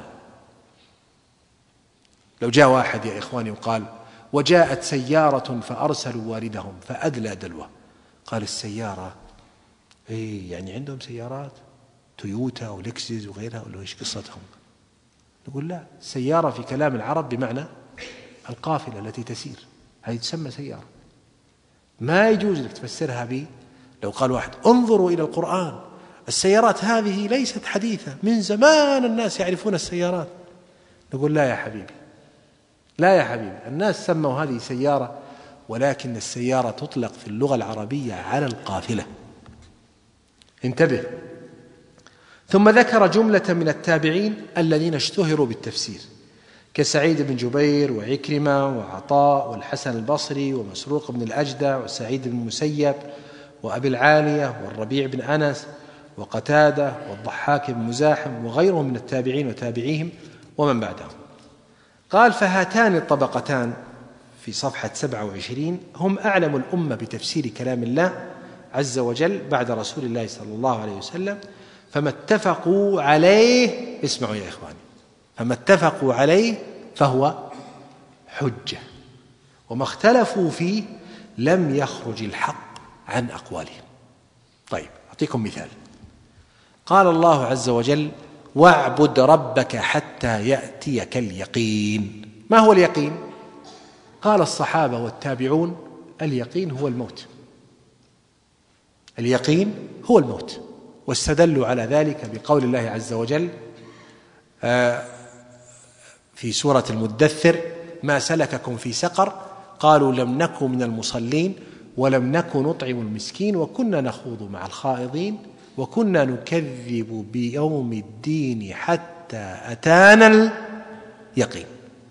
لو جاء واحد يا إخواني وقال: وجاءت سيارة فأرسلوا واردهم فأدلى دلوه، قال: السيارة يعني عندهم سيارات تويوتا ولكسس وغيرها، ولا إيش قصتهم؟ نقول: لا، السيارة في كلام العرب بمعنى القافلة التي تسير، هذه تسمى سيارة. ما يجوز لك تفسرها لو قال واحد انظروا إلى القرآن، السيارات هذه ليست حديثة، من زمان الناس يعرفون السيارات. نقول لا يا حبيبي، لا يا حبيبي، الناس سموا هذه سيارة، ولكن السيارة تطلق في اللغة العربية على القافلة. انتبه. ثم ذكر جملة من التابعين الذين اشتهروا بالتفسير كسعيد بن جبير وعكرمة وعطاء والحسن البصري ومسروق بن الأجدع وسعيد بن المسيب وأبي العالية والربيع بن أنس وقتادة والضحاك بن مزاحم وغيرهم من التابعين وتابعيهم ومن بعدهم. قال فهاتان الطبقتان في صفحة 27 هم أعلم الأمة بتفسير كلام الله عز وجل بعد رسول الله صلى الله عليه وسلم، فما اتفقوا عليه، اسمعوا يا إخواني، فما اتفقوا عليه فهو حجة، وما اختلفوا فيه لم يخرج الحق عن أقوالهم. طيب أعطيكم مثال. قال الله عز وجل واعبد ربك حتى يأتيك اليقين. ما هو اليقين؟ قال الصحابة والتابعون اليقين هو الموت، اليقين هو الموت، واستدلوا على ذلك بقول الله عز وجل في سورة المدثر ما سلككم في سقر قالوا لم نكن من المصلين ولم نكن نطعم المسكين وكنا نخوض مع الخائضين وكنا نكذب بيوم الدين حتى أتانا اليقين.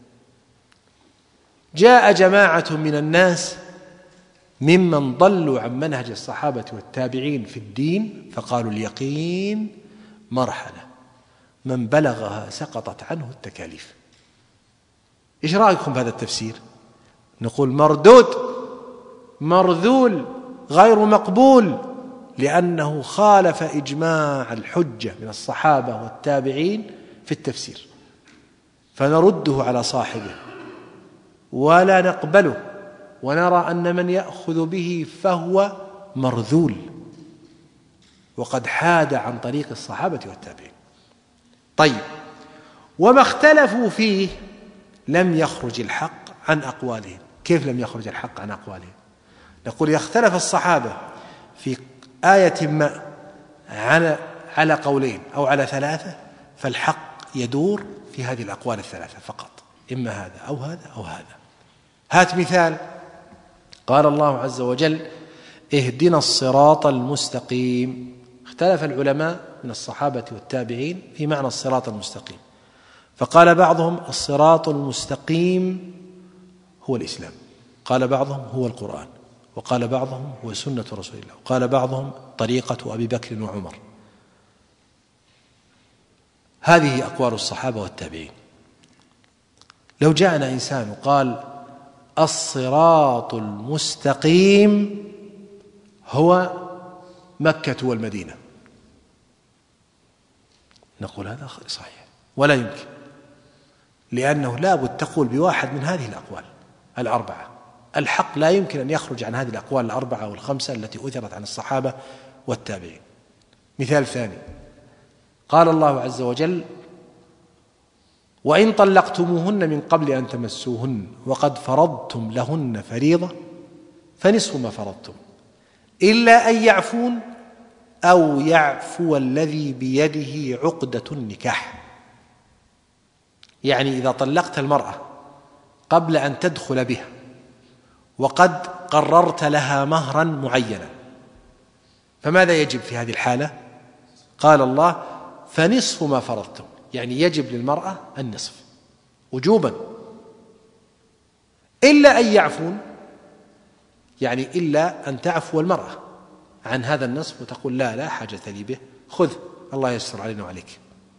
جاء جماعة من الناس ممن ضلوا عن منهج الصحابة والتابعين في الدين فقالوا اليقين مرحلة من بلغها سقطت عنه التكاليف. إيش رأيكم بهذا التفسير؟ نقول مردود، مرذول، غير مقبول، لأنه خالف إجماع الحجة من الصحابة والتابعين في التفسير، فنرده على صاحبه ولا نقبله، ونرى أن من يأخذ به فهو مرذول وقد حاد عن طريق الصحابة والتابعين. طيب وما اختلفوا فيه لم يخرج الحق عن أقوالهم. كيف لم يخرج الحق عن أقوالهم؟ نقول إذا اختلف الصحابة في آية ما على قولين أو على ثلاثة فالحق يدور في هذه الأقوال الثلاثة فقط، إما هذا أو هذا أو هذا. هات مثال. قال الله عز وجل اهدنا الصراط المستقيم. اختلف العلماء من الصحابة والتابعين في معنى الصراط المستقيم، فقال بعضهم الصراط المستقيم هو الإسلام، قال بعضهم هو القرآن، وقال بعضهم هو سنة رسول الله، وقال بعضهم طريقة أبي بكر وعمر. هذه أقوال الصحابة والتابعين. لو جاءنا إنسان وقال الصراط المستقيم هو مكة والمدينة، نقول هذا صحيح ولا يمكن، لأنه لا بد تقول بواحد من هذه الأقوال الأربعة. الحق لا يمكن أن يخرج عن هذه الأقوال الأربعة والخمسة التي أثرت عن الصحابة والتابعين. مثال ثاني. قال الله عز وجل وإن طلقتموهن من قبل أن تمسوهن وقد فرضتم لهن فريضة فنصف ما فرضتم إلا أن يعفون أو يعفو الذي بيده عقدة النكاح. يعني إذا طلقت المرأة قبل أن تدخل بها وقد قررت لها مهرا معينا فماذا يجب في هذه الحالة؟ قال الله فنصف ما فرضتم، يعني يجب للمرأة النصف وجوبا، إلا أن يعفون، يعني إلا أن تعفو المرأة عن هذا النصف وتقول لا حاجة لي به، خذ الله يسر علينا وعليك.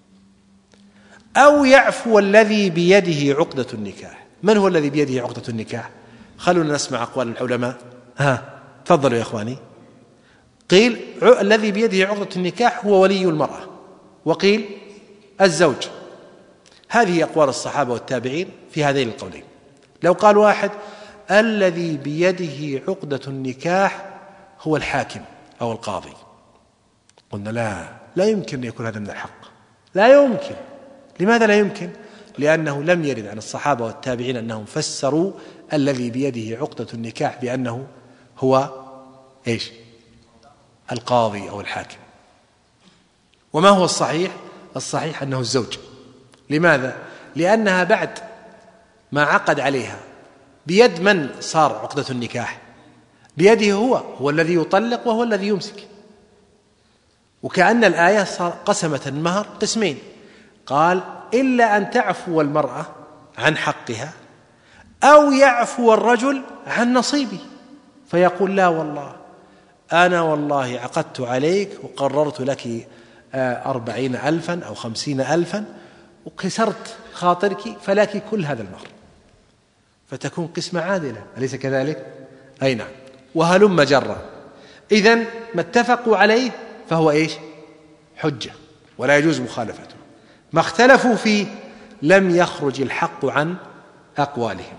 أو يعفو الذي بيده عقدة النكاح. من هو الذي بيده عقدة النكاح؟ خلونا نسمع أقوال العلماء. تفضلوا يا إخواني. قيل الذي بيده عقدة النكاح هو ولي المرأة، وقيل الزوج. هذه أقوال الصحابة والتابعين في هذين القولين. لو قال واحد الذي بيده عقدة النكاح هو الحاكم أو القاضي، قلنا لا يمكن أن يكون هذا من الحق، لا يمكن. لماذا لا يمكن؟ لأنه لم يرد عن الصحابة والتابعين أنهم فسروا الذي بيده عقدة النكاح بأنه هو إيش؟ القاضي أو الحاكم. وما هو الصحيح؟ الصحيح أنه الزوج. لماذا؟ لأنها بعد ما عقد عليها بيد من صار عقدة النكاح؟ بيده هو الذي يطلق وهو الذي يمسك. وكأن الآية قسمت المهر قسمين، قال إلا أن تعفو المرأة عن حقها أو يعفو الرجل عن نصيبه، فيقول لا والله أنا والله عقدت عليك وقررت لك 40,000 أو 50,000 وكسرت خاطرك فلك كل هذا المهر، فتكون قسمة عادلة، أليس كذلك؟ أي نعم. وهلم جرا. إذن ما اتفقوا عليه فهو إيش؟ حجة ولا يجوز مخالفته. ما اختلفوا فيه لم يخرج الحق عن أقوالهم.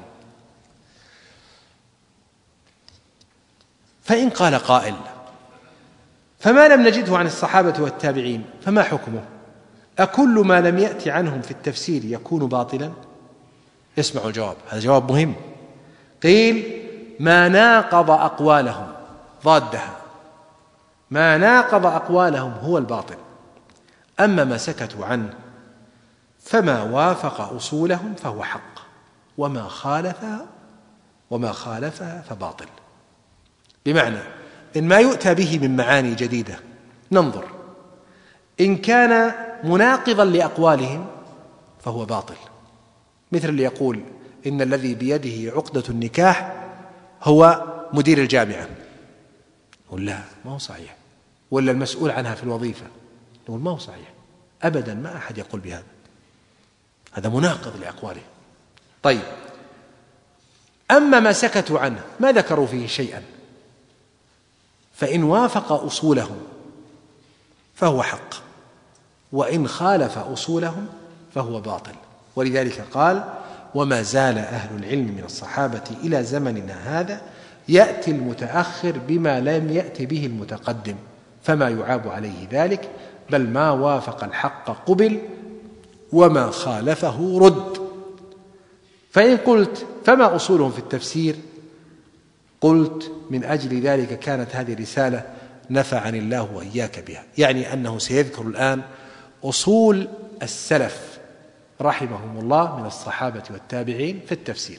فإن قال قائل فما لم نجده عن الصحابة والتابعين فما حكمه؟ أكل ما لم يأتي عنهم في التفسير يكون باطلا؟ اسمعوا الجواب، هذا جواب مهم. قيل ما ناقض أقوالهم ضادها، ما ناقض أقوالهم هو الباطل، أما ما سكتوا عنه فما وافق أصولهم فهو حق، وما خالفها فباطل. بمعنى إن ما يؤتى به من معاني جديدة ننظر، إن كان مناقضا لأقوالهم فهو باطل، مثل اللي يقول إن الذي بيده عقدة النكاح هو مدير الجامعة، نقول لا ما هو صحيح، ولا المسؤول عنها في الوظيفة، نقول ما هو صحيح أبدا، ما أحد يقول بهذا، هذا مناقض لأقوالهم. طيب أما ما سكتوا عنه ما ذكروا فيه شيئا، فإن وافق أصولهم فهو حق، وإن خالف أصولهم فهو باطل. ولذلك قال وما زال أهل العلم من الصحابة إلى زمننا هذا يأتي المتأخر بما لم يأتي به المتقدم، فما يعاب عليه ذلك، بل ما وافق الحق قبل وما خالفه رد. فإن قلت فما أصولهم في التفسير؟ قلت من أجل ذلك كانت هذه رسالة نفعني الله وإياك بها، يعني أنه سيذكر الآن أصول السلف رحمهم الله من الصحابة والتابعين في التفسير.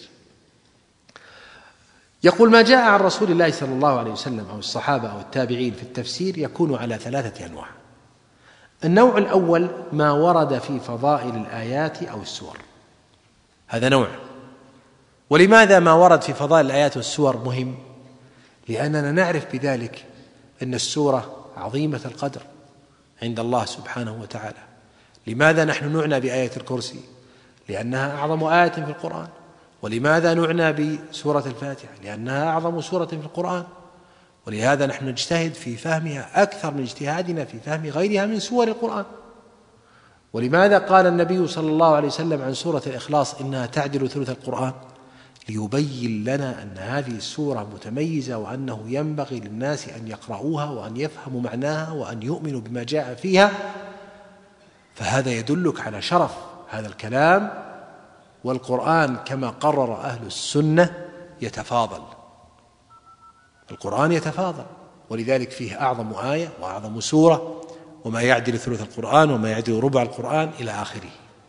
يقول ما جاء عن رسول الله صلى الله عليه وسلم أو الصحابة أو التابعين في التفسير يكون على 3 أنواع. النوع الأول ما ورد في فضائل الآيات أو السور، هذا نوع. ولماذا ما ورد في فضائل الآيات والسور مهم؟ لأننا نعرف بذلك أن السورة عظيمة القدر عند الله سبحانه وتعالى. لماذا نحن نعنى بآية الكرسي؟ لأنها أعظم آية في القرآن. ولماذا نعنى بسورة الفاتحة؟ لأنها أعظم سورة في القرآن. ولهذا نحن نجتهد في فهمها أكثر من اجتهادنا في فهم غيرها من سور القرآن. ولماذا قال النبي صلى الله عليه وسلم عن سورة الإخلاص إنها تعدل ثلث القرآن؟ ليبين لنا أن هذه السورة متميزة، وأنه ينبغي للناس أن يقرؤوها وأن يفهموا معناها وأن يؤمنوا بما جاء فيها. فهذا يدلك على شرف هذا الكلام. والقرآن كما قرر أهل السنة يتفاضل، القرآن يتفاضل، ولذلك فيه أعظم آية وأعظم سورة، وما يعدل ثلث القرآن وما يعدل ربع القرآن إلى آخره.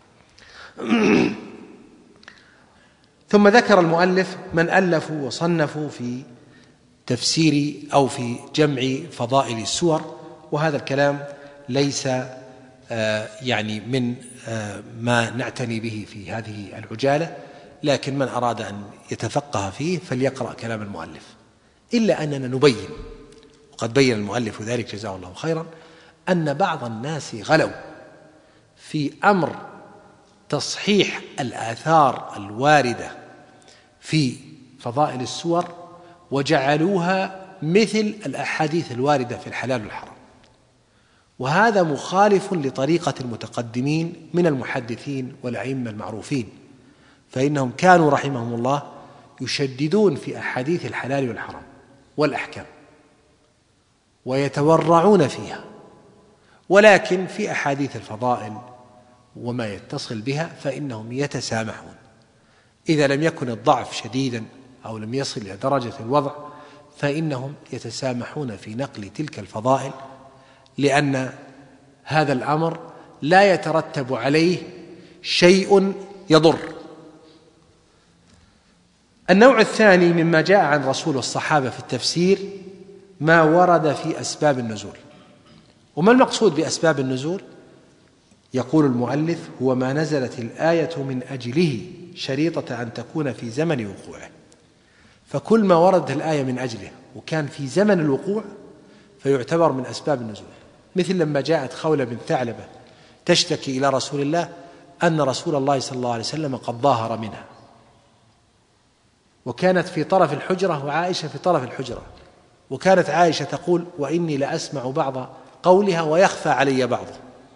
ثم ذكر المؤلف من ألفوا وصنفوا في تفسير أو في جمع فضائل السور، وهذا الكلام ليس يعني من ما نعتني به في هذه العجالة، لكن من أراد أن يتفقه فيه فليقرأ كلام المؤلف. إلا أننا نبين، وقد بين المؤلف ذلك جزاه الله خيرا، أن بعض الناس غلوا في أمر تصحيح الآثار الواردة في فضائل السور وجعلوها مثل الأحاديث الواردة في الحلال والحرام، وهذا مخالف لطريقة المتقدمين من المحدثين والأئمة المعروفين، فإنهم كانوا رحمهم الله يشددون في أحاديث الحلال والحرام والأحكام ويتورعون فيها، ولكن في أحاديث الفضائل وما يتصل بها فإنهم يتسامحون. إذا لم يكن الضعف شديدا أو لم يصل إلى درجة الوضع فإنهم يتسامحون في نقل تلك الفضائل، لأن هذا الأمر لا يترتب عليه شيء يضر. النوع الثاني مما جاء عن رسول والصحابة في التفسير ما ورد في أسباب النزول. وما المقصود بأسباب النزول؟ يقول المؤلف: هو ما نزلت الآية من أجله شريطة أن تكون في زمن وقوعه. فكل ما وردت الآية من أجله وكان في زمن الوقوع فيعتبر من أسباب النزول، مثل لما جاءت خولة بنت ثعلبة تشتكي إلى رسول الله أن رسول الله صلى الله عليه وسلم قد ظاهر منها، وكانت في طرف الحجرة وعائشة في طرف الحجرة، وكانت عائشة تقول: وإني لأسمع بعض قولها ويخفى علي بعضه.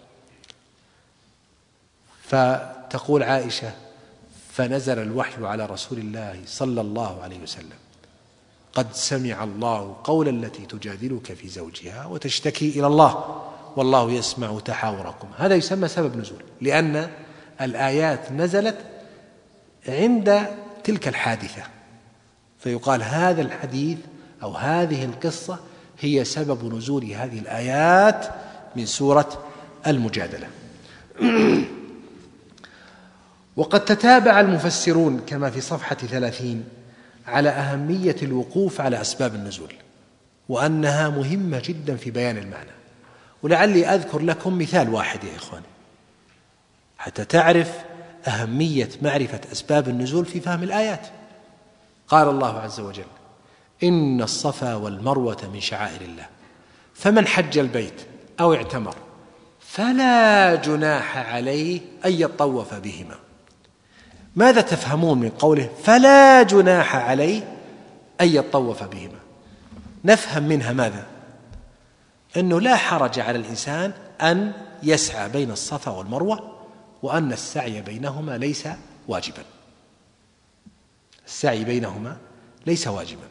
فتقول عائشة: فنزل الوحي على رسول الله صلى الله عليه وسلم: قد سمع الله قول التي تجادلك في زوجها وتشتكي إلى الله والله يسمع تحاوركم. هذا يسمى سبب نزول، لأن الآيات نزلت عند تلك الحادثة، فيقال هذا الحديث أو هذه القصة هي سبب نزول هذه الآيات من سورة المجادلة. وقد تتابع المفسرون كما في صفحة 30 على أهمية الوقوف على أسباب النزول، وأنها مهمة جدا في بيان المعنى. ولعلي أذكر لكم مثال واحد يا إخواني حتى تعرف أهمية معرفة أسباب النزول في فهم الآيات. قال الله عز وجل: إن الصفا والمروة من شعائر الله فمن حج البيت أو اعتمر فلا جناح عليه أن يطوف بهما. ماذا تفهمون من قوله فلا جناح عليه أن يطوف بهما؟ نفهم منها ماذا؟ أنه لا حرج على الإنسان أن يسعى بين الصفا والمروة، وأن السعي بينهما ليس واجبا. السعي بينهما ليس واجبا،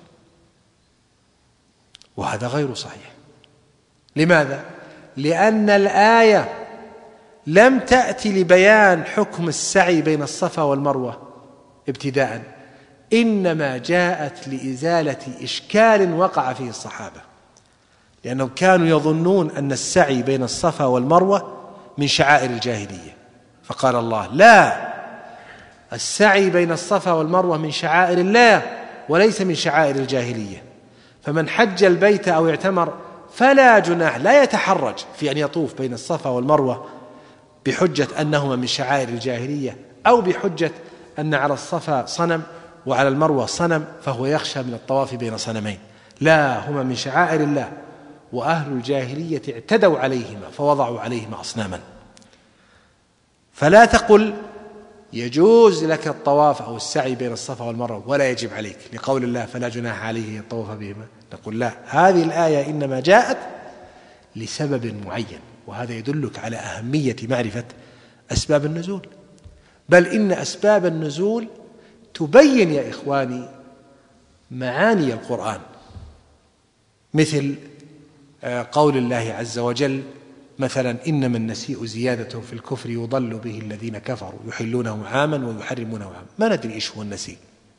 وهذا غير صحيح. لماذا؟ لأن الآية لم تأتي لبيان حكم السعي بين الصفا والمروة ابتداء، إنما جاءت لإزالة إشكال وقع فيه الصحابة، لأنهم كانوا يظنون أن السعي بين الصفا والمروة من شعائر الجاهلية، فقال الله: لا، السعي بين الصفا والمروة من شعائر الله وليس من شعائر الجاهلية. فمن حج البيت أو اعتمر فلا جناح، لا يتحرج في أن يطوف بين الصفا والمروة بحجة أنهما من شعائر الجاهلية، أو بحجة أن على الصفا صنم وعلى المروة صنم فهو يخشى من الطواف بين صنمين. لا، هما من شعائر الله، وأهل الجاهلية اعتدوا عليهما فوضعوا عليهما أصناما. فلا تقل يجوز لك الطواف أو السعي بين الصفا والمروة ولا يجب عليك لقول الله فلا جناح عليه الطواف بهما. نقول لا، هذه الآية إنما جاءت لسبب معين، وهذا يدلك على أهمية معرفة أسباب النزول. بل إن أسباب النزول تبين يا إخواني معاني القرآن، مثل قول الله عز وجل مثلا: إنما النسيء زيادة في الكفر يضل به الذين كفروا يحلونه عاما ويحرمونه عاما. ما ندري إيش هو النسيء،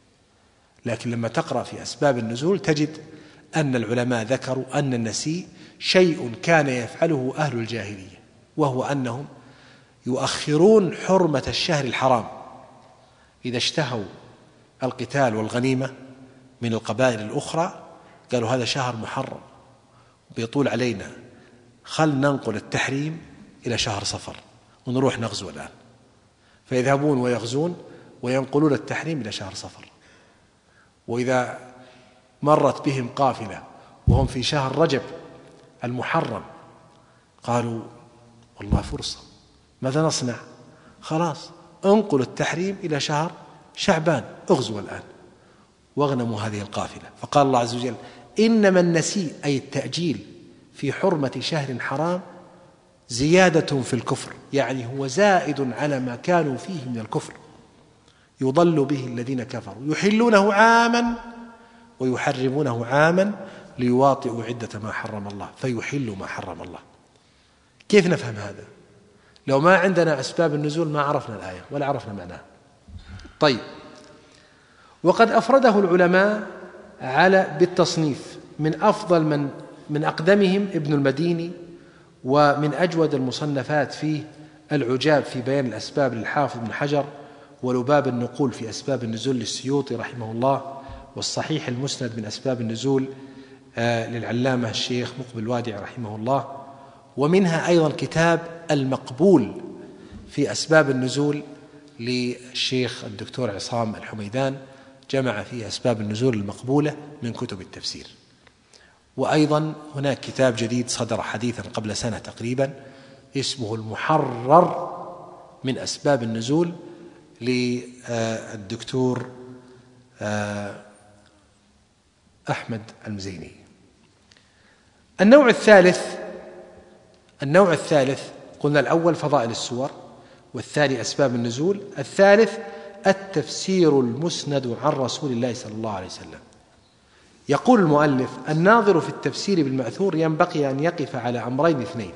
لكن لما تقرأ في أسباب النزول تجد أن العلماء ذكروا أن النسيء شيء كان يفعله أهل الجاهلية، وهو أنهم يؤخرون حرمة الشهر الحرام. إذا اشتهوا القتال والغنيمة من القبائل الأخرى قالوا هذا شهر محرم بيطول علينا، خل ننقل التحريم إلى شهر صفر ونروح نغزو الآن، فيذهبون ويغزون وينقلون التحريم إلى شهر صفر. وإذا مرت بهم قافلة وهم في شهر رجب المحرم قالوا والله فرصة، ماذا نصنع؟ خلاص انقلوا التحريم إلى شهر شعبان، اغزوا الآن، واغنموا هذه القافلة. فقال الله عز وجل: إنما النسيء أي التأجيل في حرمة شهر حرام زيادة في الكفر، يعني هو زائد على ما كانوا فيه من الكفر، يضل به الذين كفروا يحلونه عاما ويحرمونه عاما ليواطئوا عدة ما حرم الله فيحلوا ما حرم الله. كيف نفهم هذا؟ لو ما عندنا أسباب النزول ما عرفنا الآية ولا عرفنا معناها. طيب، وقد أفرده العلماء بالتصنيف من أفضل من أقدمهم ابن المديني، ومن أجود المصنفات فيه العجاب في بيان الأسباب للحافظ بن حجر، ولباب النقول في أسباب النزول للسيوطي رحمه الله، والصحيح المسند من أسباب النزول للعلامة الشيخ مقبل الوادع رحمه الله. ومنها أيضا كتاب المقبول في أسباب النزول للشيخ الدكتور عصام الحميدان، جمع فيه أسباب النزول المقبولة من كتب التفسير. وأيضا هناك كتاب جديد صدر حديثا قبل سنة تقريبا اسمه المحرر من أسباب النزول للدكتور أحمد المزيني. النوع الثالث قلنا الأول فضائل السور، والثاني أسباب النزول، الثالث التفسير المسند عن رسول الله صلى الله عليه وسلم. يقول المؤلف: الناظر في التفسير بالمأثور ينبغي أن يقف على أمرين اثنين: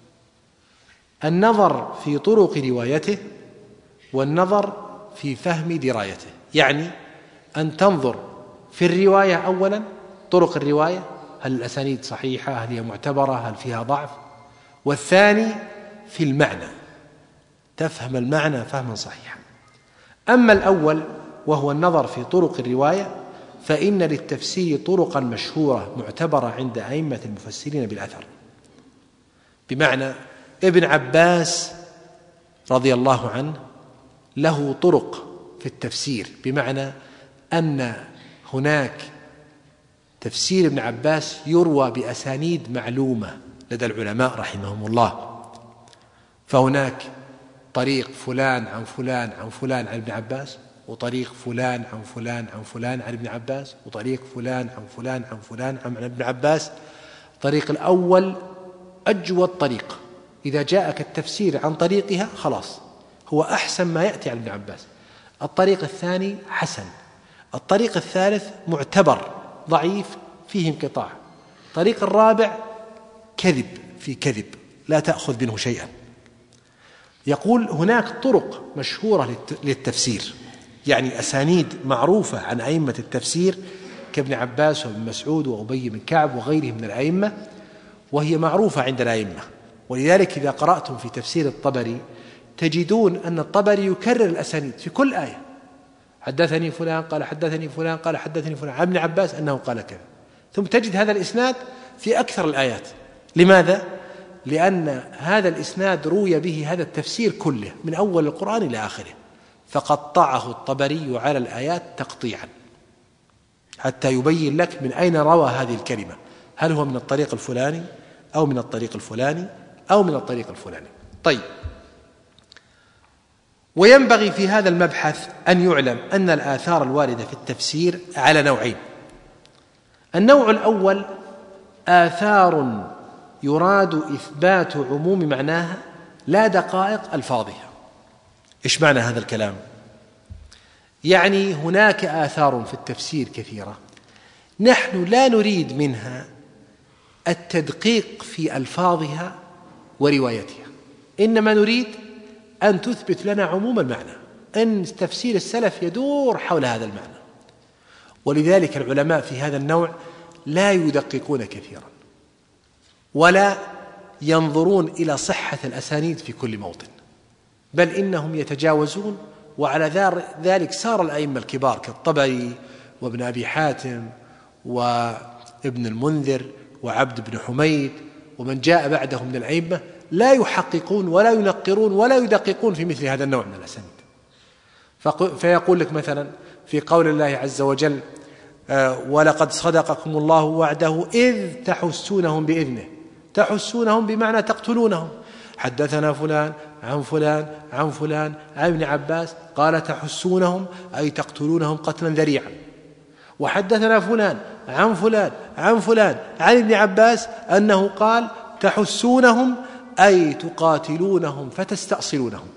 النظر في طرق روايته، والنظر في فهم درايته. يعني أن تنظر في الرواية أولا، طرق الرواية، هل الأسانيد صحيحة، هل هي معتبرة، هل فيها ضعف. والثاني في المعنى، تفهم المعنى فهما صحيحا. أما الأول وهو النظر في طرق الرواية، فإن للتفسير طرقا مشهورة معتبرة عند أئمة المفسرين بالأثر. بمعنى ابن عباس رضي الله عنه له طرق في التفسير، بمعنى أن هناك تفسير ابن عباس يروى بأسانيد معلومة لدى العلماء رحمهم الله، فهناك طريق فلان عن فلان عن فلان عن ابن عباس، وطريق فلان عن فلان عن فلان عن ابن عباس، وطريق فلان عن فلان عن فلان عن ابن عباس. الطريق الأول أجود طريق، إذا جاءك التفسير عن طريقها خلاص هو أحسن ما يأتي عن ابن عباس. الطريق الثاني حسن، الطريق الثالث معتبر ضعيف فيه انقطاع، الطريق الرابع كذب في كذب لا تأخذ منه شيئا. يقول هناك طرق مشهورة للتفسير، يعني أسانيد معروفة عن أئمة التفسير كابن عباس وابن مسعود وأبي بن كعب وغيرهم من الأئمة، وهي معروفة عند الأئمة. ولذلك إذا قرأتم في تفسير الطبري تجدون أن الطبري يكرر الأسانيد في كل آية: حدثني فلان قال حدثني فلان قال حدثني فلان عن ابن عباس أنه قال كذا، ثم تجد هذا الإسناد في أكثر الآيات. لماذا؟ لأن هذا الإسناد روي به هذا التفسير كله من أول القرآن إلى آخره، فقطعه الطبري على الآيات تقطيعا حتى يبين لك من أين روى هذه الكلمة، هل هو من الطريق الفلاني أو من الطريق الفلاني أو من الطريق الفلاني. طيب، وينبغي في هذا المبحث أن يعلم أن الآثار الواردة في التفسير على نوعين: النوع الأول آثار يراد إثبات عموم معناها لا دقائق ألفاظها. إيش معنى هذا الكلام؟ يعني هناك آثار في التفسير كثيرة نحن لا نريد منها التدقيق في ألفاظها وروايتها، إنما نريد أن تثبت لنا عموم المعنى، أن تفسير السلف يدور حول هذا المعنى. ولذلك العلماء في هذا النوع لا يدققون كثيرا ولا ينظرون إلى صحة الأسانيد في كل موطن، بل إنهم يتجاوزون. وعلى ذلك سار الأئمة الكبار كالطبري وابن أبي حاتم وابن المنذر وعبد بن حميد ومن جاء بعدهم من الأئمة لا يحققون ولا ينقرون ولا يدققون في مثل هذا النوع من الأسانيد. فيقول لك مثلا في قول الله عز وجل: ولقد صدقكم الله وعده إذ تحسونهم بإذنه. تحسونهم بمعنى تقتلونهم. حدثنا فلان عن فلان عن فلان عن ابن عباس قال تحسونهم أي تقتلونهم قتلا ذريعا. وحدثنا فلان عن فلان عن فلان عن ابن عباس أنه قال تحسونهم أي تقاتلونهم فتستأصلونهم.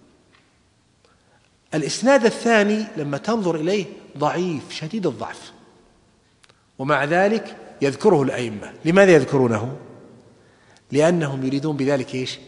الإسناد الثاني لما تنظر إليه ضعيف شديد الضعف، ومع ذلك يذكره الأئمة. لماذا يذكرونه؟ لأنهم يريدون بذلك إيش؟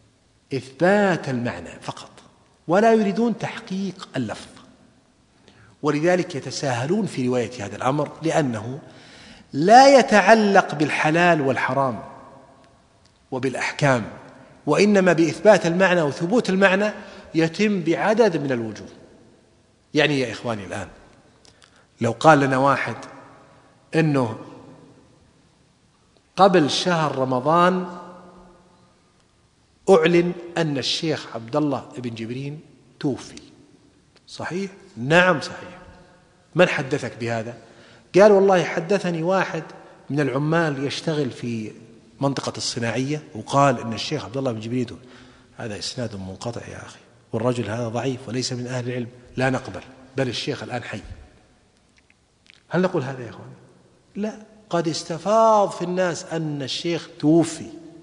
إثبات المعنى فقط، ولا يريدون تحقيق اللفظ. ولذلك يتساهلون في رواية هذا الأمر، لأنه لا يتعلق بالحلال والحرام وبالأحكام، وإنما بإثبات المعنى وثبوت المعنى يتم بعدد من الوجوه. يعني يا إخواني الآن لو قال لنا واحد إنه قبل شهر رمضان أعلن أن الشيخ عبد الله بن جبرين توفي، صحيح؟ نعم صحيح. من حدثك بهذا؟ قال والله حدثني واحد من العمال يشتغل في منطقة الصناعية وقال إن الشيخ عبد الله بن جبرين توفي. هذا إسناد منقطع يا أخي، والرجل هذا ضعيف وليس من أهل العلم، لا نقبل، بل الشيخ الآن حي. هل نقول هذا يا أخواني؟ لا، قد استفاض في الناس أن الشيخ توفي،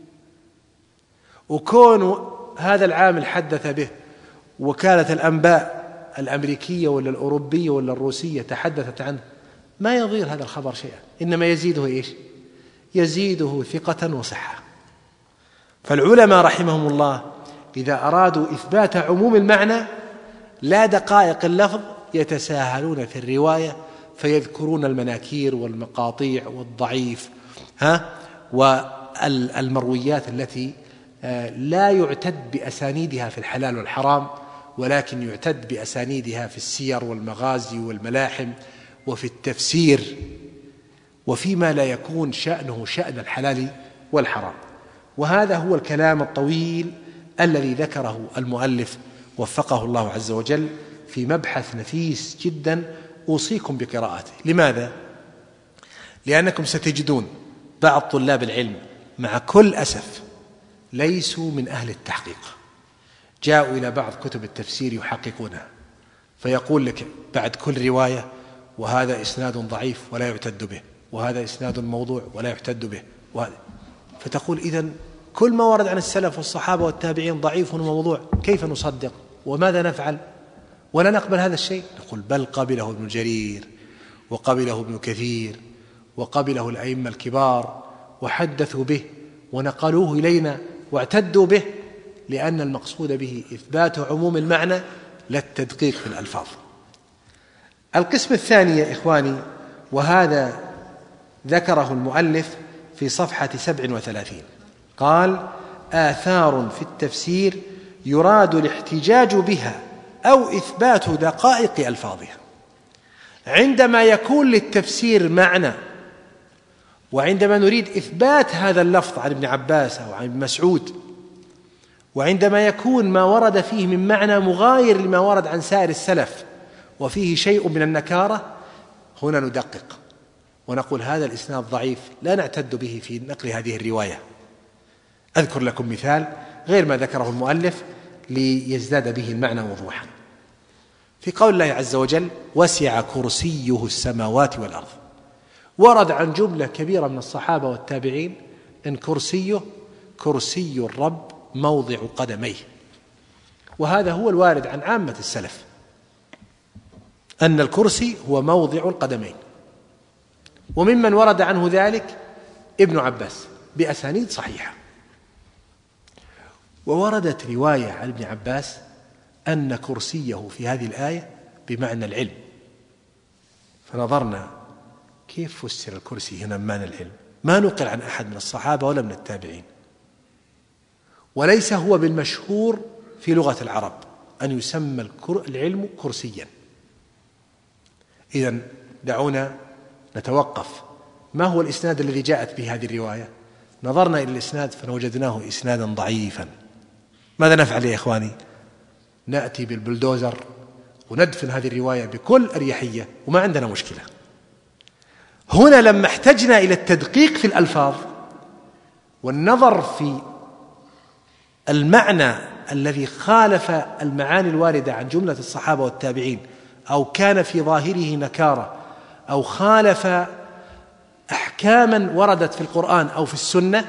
وكون هذا العامل حدث به وكالة الأنباء الأمريكية ولا الأوروبية ولا الروسية تحدثت عنه ما يضير هذا الخبر شيئا، إنما يزيده إيش؟ يزيده ثقة وصحة. فالعلماء رحمهم الله إذا أرادوا إثبات عموم المعنى لا دقائق اللفظ يتساهلون في الرواية فيذكرون المناكير والمقاطيع والضعيف والمرويات التي لا يعتد بأسانيدها في الحلال والحرام، ولكن يعتد بأسانيدها في السير والمغازي والملاحم وفي التفسير وفيما لا يكون شأنه شأن الحلال والحرام. وهذا هو الكلام الطويل الذي ذكره المؤلف وفقه الله عز وجل في مبحث نفيس جدا أوصيكم بقراءته. لماذا؟ لأنكم ستجدون بعض طلاب العلم مع كل أسف ليسوا من أهل التحقيق، جاءوا إلى بعض كتب التفسير يحققونها، فيقول لك بعد كل رواية وهذا إسناد ضعيف ولا يعتد به، وهذا إسناد موضوع ولا يعتد به، فتقول إذن كل ما ورد عن السلف والصحابة والتابعين ضعيف وموضوع، كيف نصدق وماذا نفعل؟ ولا نقبل هذا الشيء؟ نقول بل قبله ابن جرير وقبله ابن كثير وقبله الأئمة الكبار وحدثوا به ونقلوه إلينا واعتدوا به، لأن المقصود به إثبات عموم المعنى لا التدقيق في الألفاظ. القسم الثاني يا إخواني، وهذا ذكره المؤلف في صفحة 37، قال: آثار في التفسير يراد الاحتجاج بها أو إثبات دقائق ألفاظها. عندما يكون للتفسير معنى وعندما نريد إثبات هذا اللفظ عن ابن عباس أو عن ابن مسعود، وعندما يكون ما ورد فيه من معنى مغاير لما ورد عن سائر السلف وفيه شيء من النكارة، هنا ندقق ونقول هذا الإسناد ضعيف لا نعتد به في نقل هذه الرواية. أذكر لكم مثال غير ما ذكره المؤلف ليزداد به المعنى وضوحا. في قول الله عز وجل: وسع كرسيه السماوات والأرض، ورد عن جملة كبيرة من الصحابة والتابعين إن كرسيه كرسي الرب موضع قدميه، وهذا هو الوارد عن عامة السلف أن الكرسي هو موضع القدمين. وممن ورد عنه ذلك ابن عباس بأسانيد صحيحة. ووردت رواية عن ابن عباس أن كرسيه في هذه الآية بمعنى العلم، فنظرنا كيف فسر الكرسي هنا بمعنى العلم؟ ما نقل عن أحد من الصحابة ولا من التابعين، وليس هو بالمشهور في لغة العرب أن يسمى العلم كرسيا. إذن دعونا نتوقف، ما هو الإسناد الذي جاءت به هذه الرواية؟ نظرنا إلى الإسناد فنوجدناه إسنادا ضعيفا. ماذا نفعل يا إخواني؟ نأتي بالبلدوزر وندفن هذه الرواية بكل أريحية وما عندنا مشكلة. هنا لما احتجنا إلى التدقيق في الألفاظ والنظر في المعنى الذي خالف المعاني الواردة عن جملة الصحابة والتابعين، أو كان في ظاهره نكارة، أو خالف أحكاما وردت في القرآن أو في السنة،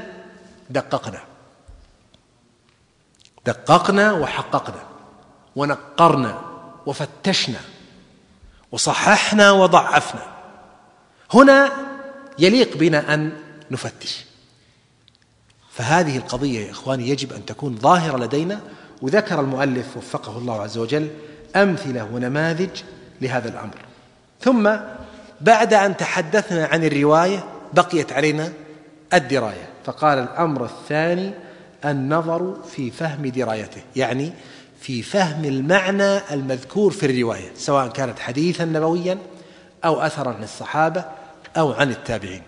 دققنا وحققنا ونقرنا وفتشنا وصححنا وضعفنا. هنا يليق بنا أن نفتش. فهذه القضية يا إخواني يجب أن تكون ظاهرة لدينا. وذكر المؤلف وفقه الله عز وجل أمثلة ونماذج لهذا الأمر. ثم بعد أن تحدثنا عن الرواية بقيت علينا الدراية، فقال الأمر الثاني النظر في فهم درايته، يعني في فهم المعنى المذكور في الرواية، سواء كانت حديثا نبويا أو أثرا عن الصحابة أو عن التابعين.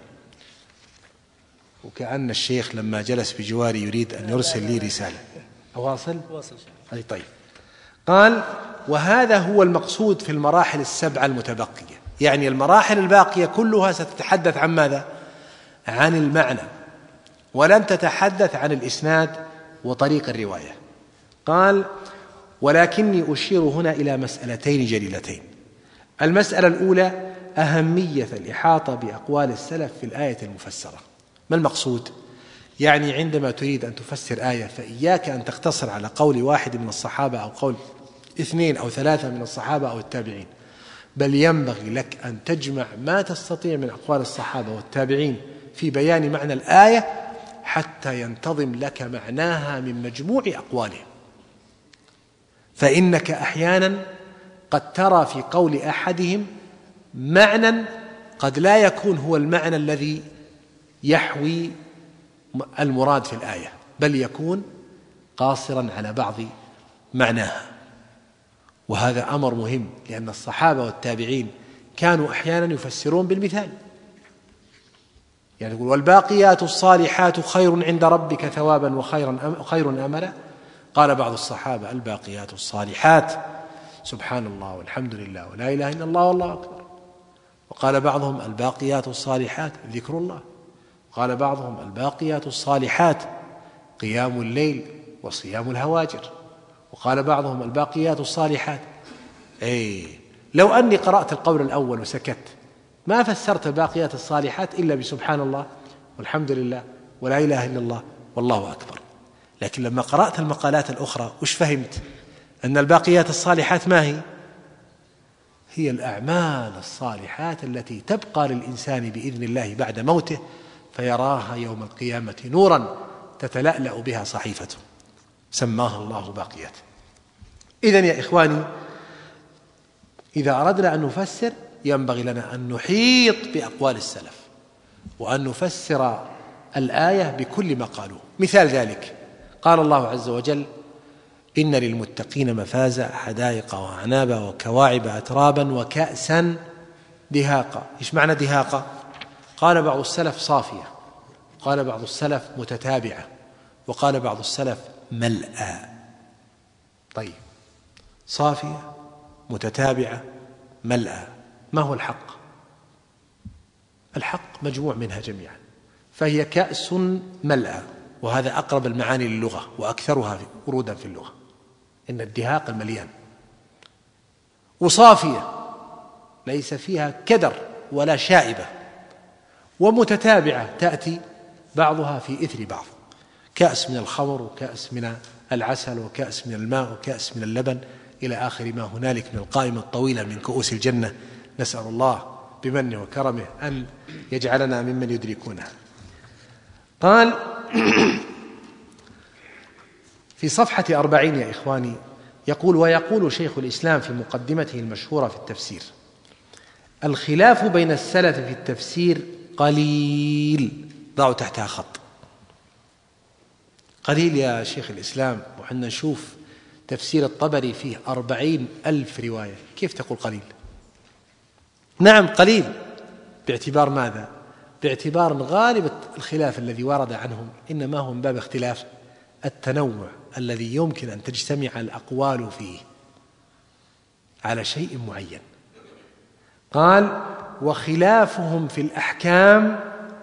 وكأن الشيخ لما جلس بجواري يريد أن يرسل لي رسالة. أواصل؟ أي طيب. قال وهذا هو المقصود في المراحل السبعة المتبقية، يعني المراحل الباقية كلها ستتحدث عن ماذا؟ عن المعنى، ولن تتحدث عن الإسناد وطريق الرواية. قال ولكني أشير هنا إلى مسألتين جليلتين. المسألة الأولى أهمية الإحاطة بأقوال السلف في الآية المفسرة. ما المقصود؟ يعني عندما تريد أن تفسر آية فإياك أن تقتصر على قول واحد من الصحابة أو قول 2 أو 3 من الصحابة أو التابعين، بل ينبغي لك أن تجمع ما تستطيع من أقوال الصحابة والتابعين في بيان معنى الآية حتى ينتظم لك معناها من مجموع أقوالهم. فإنك أحيانا قد ترى في قول أحدهم معنى قد لا يكون هو المعنى الذي يحوي المراد في الآية، بل يكون قاصرا على بعض معناها. وهذا أمر مهم، لأن الصحابة والتابعين كانوا أحيانا يفسرون بالمثال، يعني يقول والباقيات الصالحات خير عند ربك ثوابا وخير أملا. قال بعض الصحابة الباقيات الصالحات سبحان الله والحمد لله ولا إله إلا الله والله أكبر. وقال بعضهم الباقيات الصالحات ذكر الله. قال بعضهم الباقيات الصالحات قيام الليل وصيام الهواجر. وقال بعضهم الباقيات الصالحات. لو أني قرأت القول الأول وسكت ما فسرت الباقيات الصالحات إلا بسبحان الله والحمد لله ولا إله إلا الله والله أكبر. لكن لما قرأت المقالات الأخرى وش فهمت؟ أن الباقيات الصالحات ما هي الأعمال الصالحات التي تبقى للإنسان بإذن الله بعد موته، فيراها يوم القيامة نورا تتلألأ بها صحيفته، سماها الله باقيات. إذن يا إخواني، إذا أردنا أن نفسر ينبغي لنا أن نحيط بأقوال السلف وأن نفسر الآية بكل ما قالوه. مثال ذلك قال الله عز وجل إن للمتقين مفازا حدائق وأعنابا وكواعب أترابا وكأسا دهاقا. إيش معنى دهاقا؟ قال بعض السلف صافية، قال بعض السلف متتابعة، وقال بعض السلف ملأى. طيب صافية متتابعة ملأى، ما هو الحق؟ الحق مجموع منها جميعا، فهي كأس ملأى، وهذا أقرب المعاني للغة وأكثرها ورودا في اللغة، إن الدهاق المليان. وصافية ليس فيها كدر ولا شائبة، ومتتابعة تأتي بعضها في إثر بعض، كأس من الخمر وكأس من العسل وكأس من الماء وكأس من اللبن إلى آخر ما هنالك من القائمة الطويلة من كؤوس الجنة. نسأل الله بمنه وكرمه أن يجعلنا ممن يدركونها. قال في صفحة 40 يا إخواني يقول ويقول شيخ الإسلام في مقدمته المشهورة في التفسير الخلاف بين السلف في التفسير قليل. ضعوا تحتها خط. قليل يا شيخ الإسلام، وحنا نشوف تفسير الطبري فيه 40,000 رواية، كيف تقول قليل؟ نعم قليل، باعتبار ماذا؟ باعتبار غالب الخلاف الذي ورد عنهم إنما هو من باب اختلاف التنوع الذي يمكن أن تجتمع الأقوال فيه على شيء معين. قال وخلافهم في الأحكام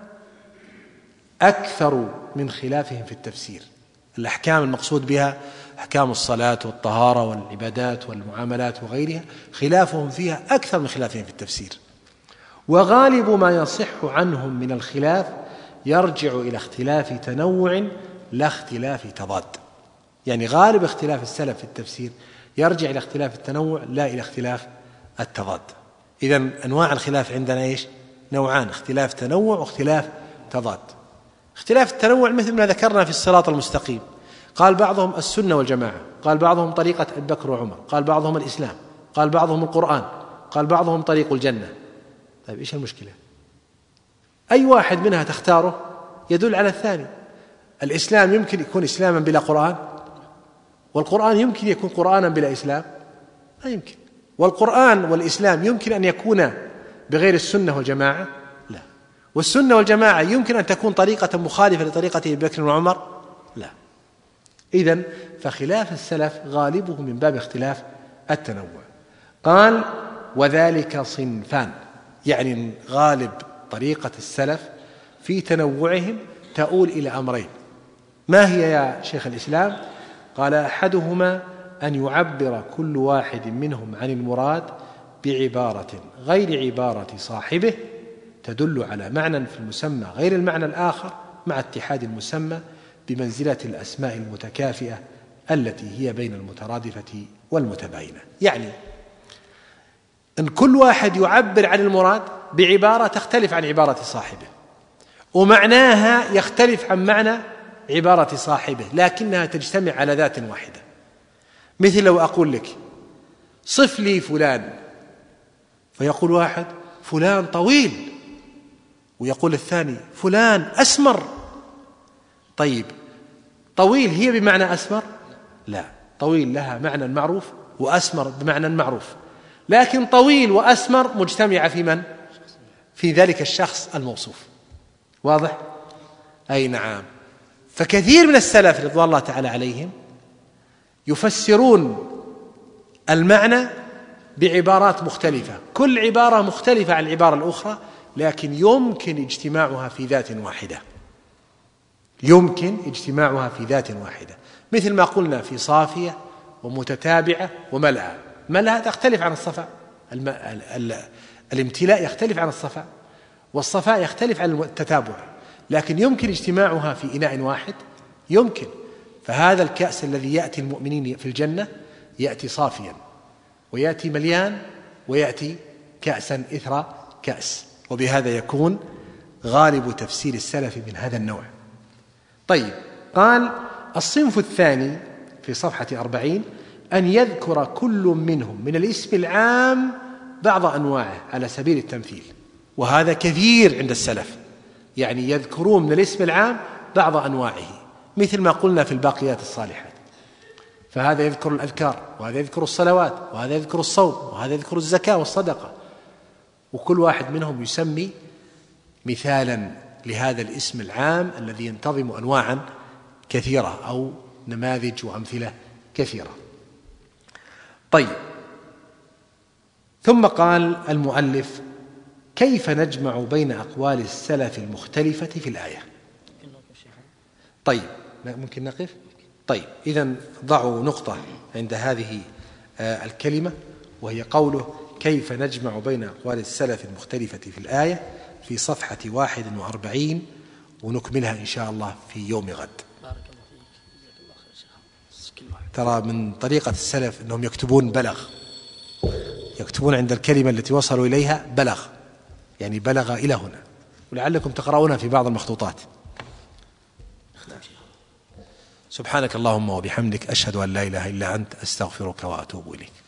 أكثر من خلافهم في التفسير. الأحكام المقصود بها أحكام الصلاة والطهارة والعبادات والمعاملات وغيرها، خلافهم فيها أكثر من خلافهم في التفسير. وغالب ما يصح عنهم من الخلاف يرجع إلى اختلاف تنوع لا اختلاف تضاد. يعني غالب اختلاف السلف في التفسير يرجع إلى اختلاف التنوع لا إلى اختلاف التضاد. إذن أنواع الخلاف عندنا إيش؟ نوعان، اختلاف تنوع واختلاف تضاد. اختلاف التنوع مثل ما ذكرنا في الصراط المستقيم، قال بعضهم السنة والجماعة، قال بعضهم طريقة أبي بكر وعمر، قال بعضهم الإسلام، قال بعضهم القرآن، قال بعضهم طريق الجنة. طيب إيش المشكلة؟ أي واحد منها تختاره يدل على الثاني. الإسلام يمكن يكون إسلاما بلا قرآن، والقرآن يمكن يكون قرآنا بلا إسلام، لا يمكن. والقرآن والإسلام يمكن أن يكون بغير السنة والجماعة، لا. والسنة والجماعة يمكن أن تكون طريقة مخالفة لطريقة أبي بكر وعمر، لا. إذن فخلاف السلف غالبه من باب اختلاف التنوع. قال وذلك صنفان، يعني غالب طريقة السلف في تنوعهم تؤول إلى أمرين. ما هي يا شيخ الإسلام؟ قال أحدهما أن يعبر كل واحد منهم عن المراد بعبارة غير عبارة صاحبه تدل على معنى في المسمى غير المعنى الآخر، مع اتحاد المسمى بمنزلة الأسماء المتكافئة التي هي بين المترادفة والمتباينة. يعني أن كل واحد يعبر عن المراد بعبارة تختلف عن عبارة صاحبه، ومعناها يختلف عن معنى عبارة صاحبه، لكنها تجتمع على ذات واحدة. مثل لو أقول لك صف لي فلان، فيقول واحد فلان طويل، ويقول الثاني فلان أسمر. طيب طويل هي بمعنى أسمر؟ لا، طويل لها معنى معروف وأسمر بمعنى معروف، لكن طويل وأسمر مجتمعة في من؟ في ذلك الشخص الموصوف. واضح؟ أي نعم. فكثير من السلف رضوان الله تعالى عليهم يفسرون المعنى بعبارات مختلفة، كل عبارة مختلفة عن العبارة الأخرى، لكن يمكن اجتماعها في ذات واحدة، يمكن اجتماعها في ذات واحدة. مثل ما قلنا في صافية ومتتابعة وملأى. ملأى تختلف عن الصفاء، الامتلاء يختلف عن الصفاء، والصفاء يختلف عن التتابع، لكن يمكن اجتماعها في إناء واحد، يمكن. فهذا الكأس الذي يأتي المؤمنين في الجنة يأتي صافيا، ويأتي مليان، ويأتي كأسا إثر كأس. وبهذا يكون غالب تفسير السلف من هذا النوع. طيب، قال الصنف الثاني في صفحة 40 أن يذكر كل منهم من الاسم العام بعض أنواعه على سبيل التمثيل، وهذا كثير عند السلف، يعني يذكرون من الاسم العام بعض أنواعه، مثل ما قلنا في الباقيات الصالحات. فهذا يذكر الأذكار، وهذا يذكر الصلوات، وهذا يذكر الصوم، وهذا يذكر الزكاة والصدقة، وكل واحد منهم يسمي مثالا لهذا الاسم العام الذي ينتظم أنواعا كثيرة أو نماذج وأمثلة كثيرة. طيب، ثم قال المؤلف كيف نجمع بين أقوال السلف المختلفة في الآية؟ طيب، ممكن نقف؟ طيب، إذن ضعوا نقطة عند هذه الكلمة، وهي قوله كيف نجمع بين أقوال السلف المختلفة في الآية في صفحة 41، ونكملها إن شاء الله في يوم غد. ترى من طريقة السلف أنهم يكتبون بلغ، يكتبون عند الكلمة التي وصلوا إليها بلغ، يعني بلغ إلى هنا، ولعلكم تقرؤونها في بعض المخطوطات. سبحانك اللهم وبحمدك، أشهد أن لا إله إلا أنت، أستغفرك وأتوب إليك.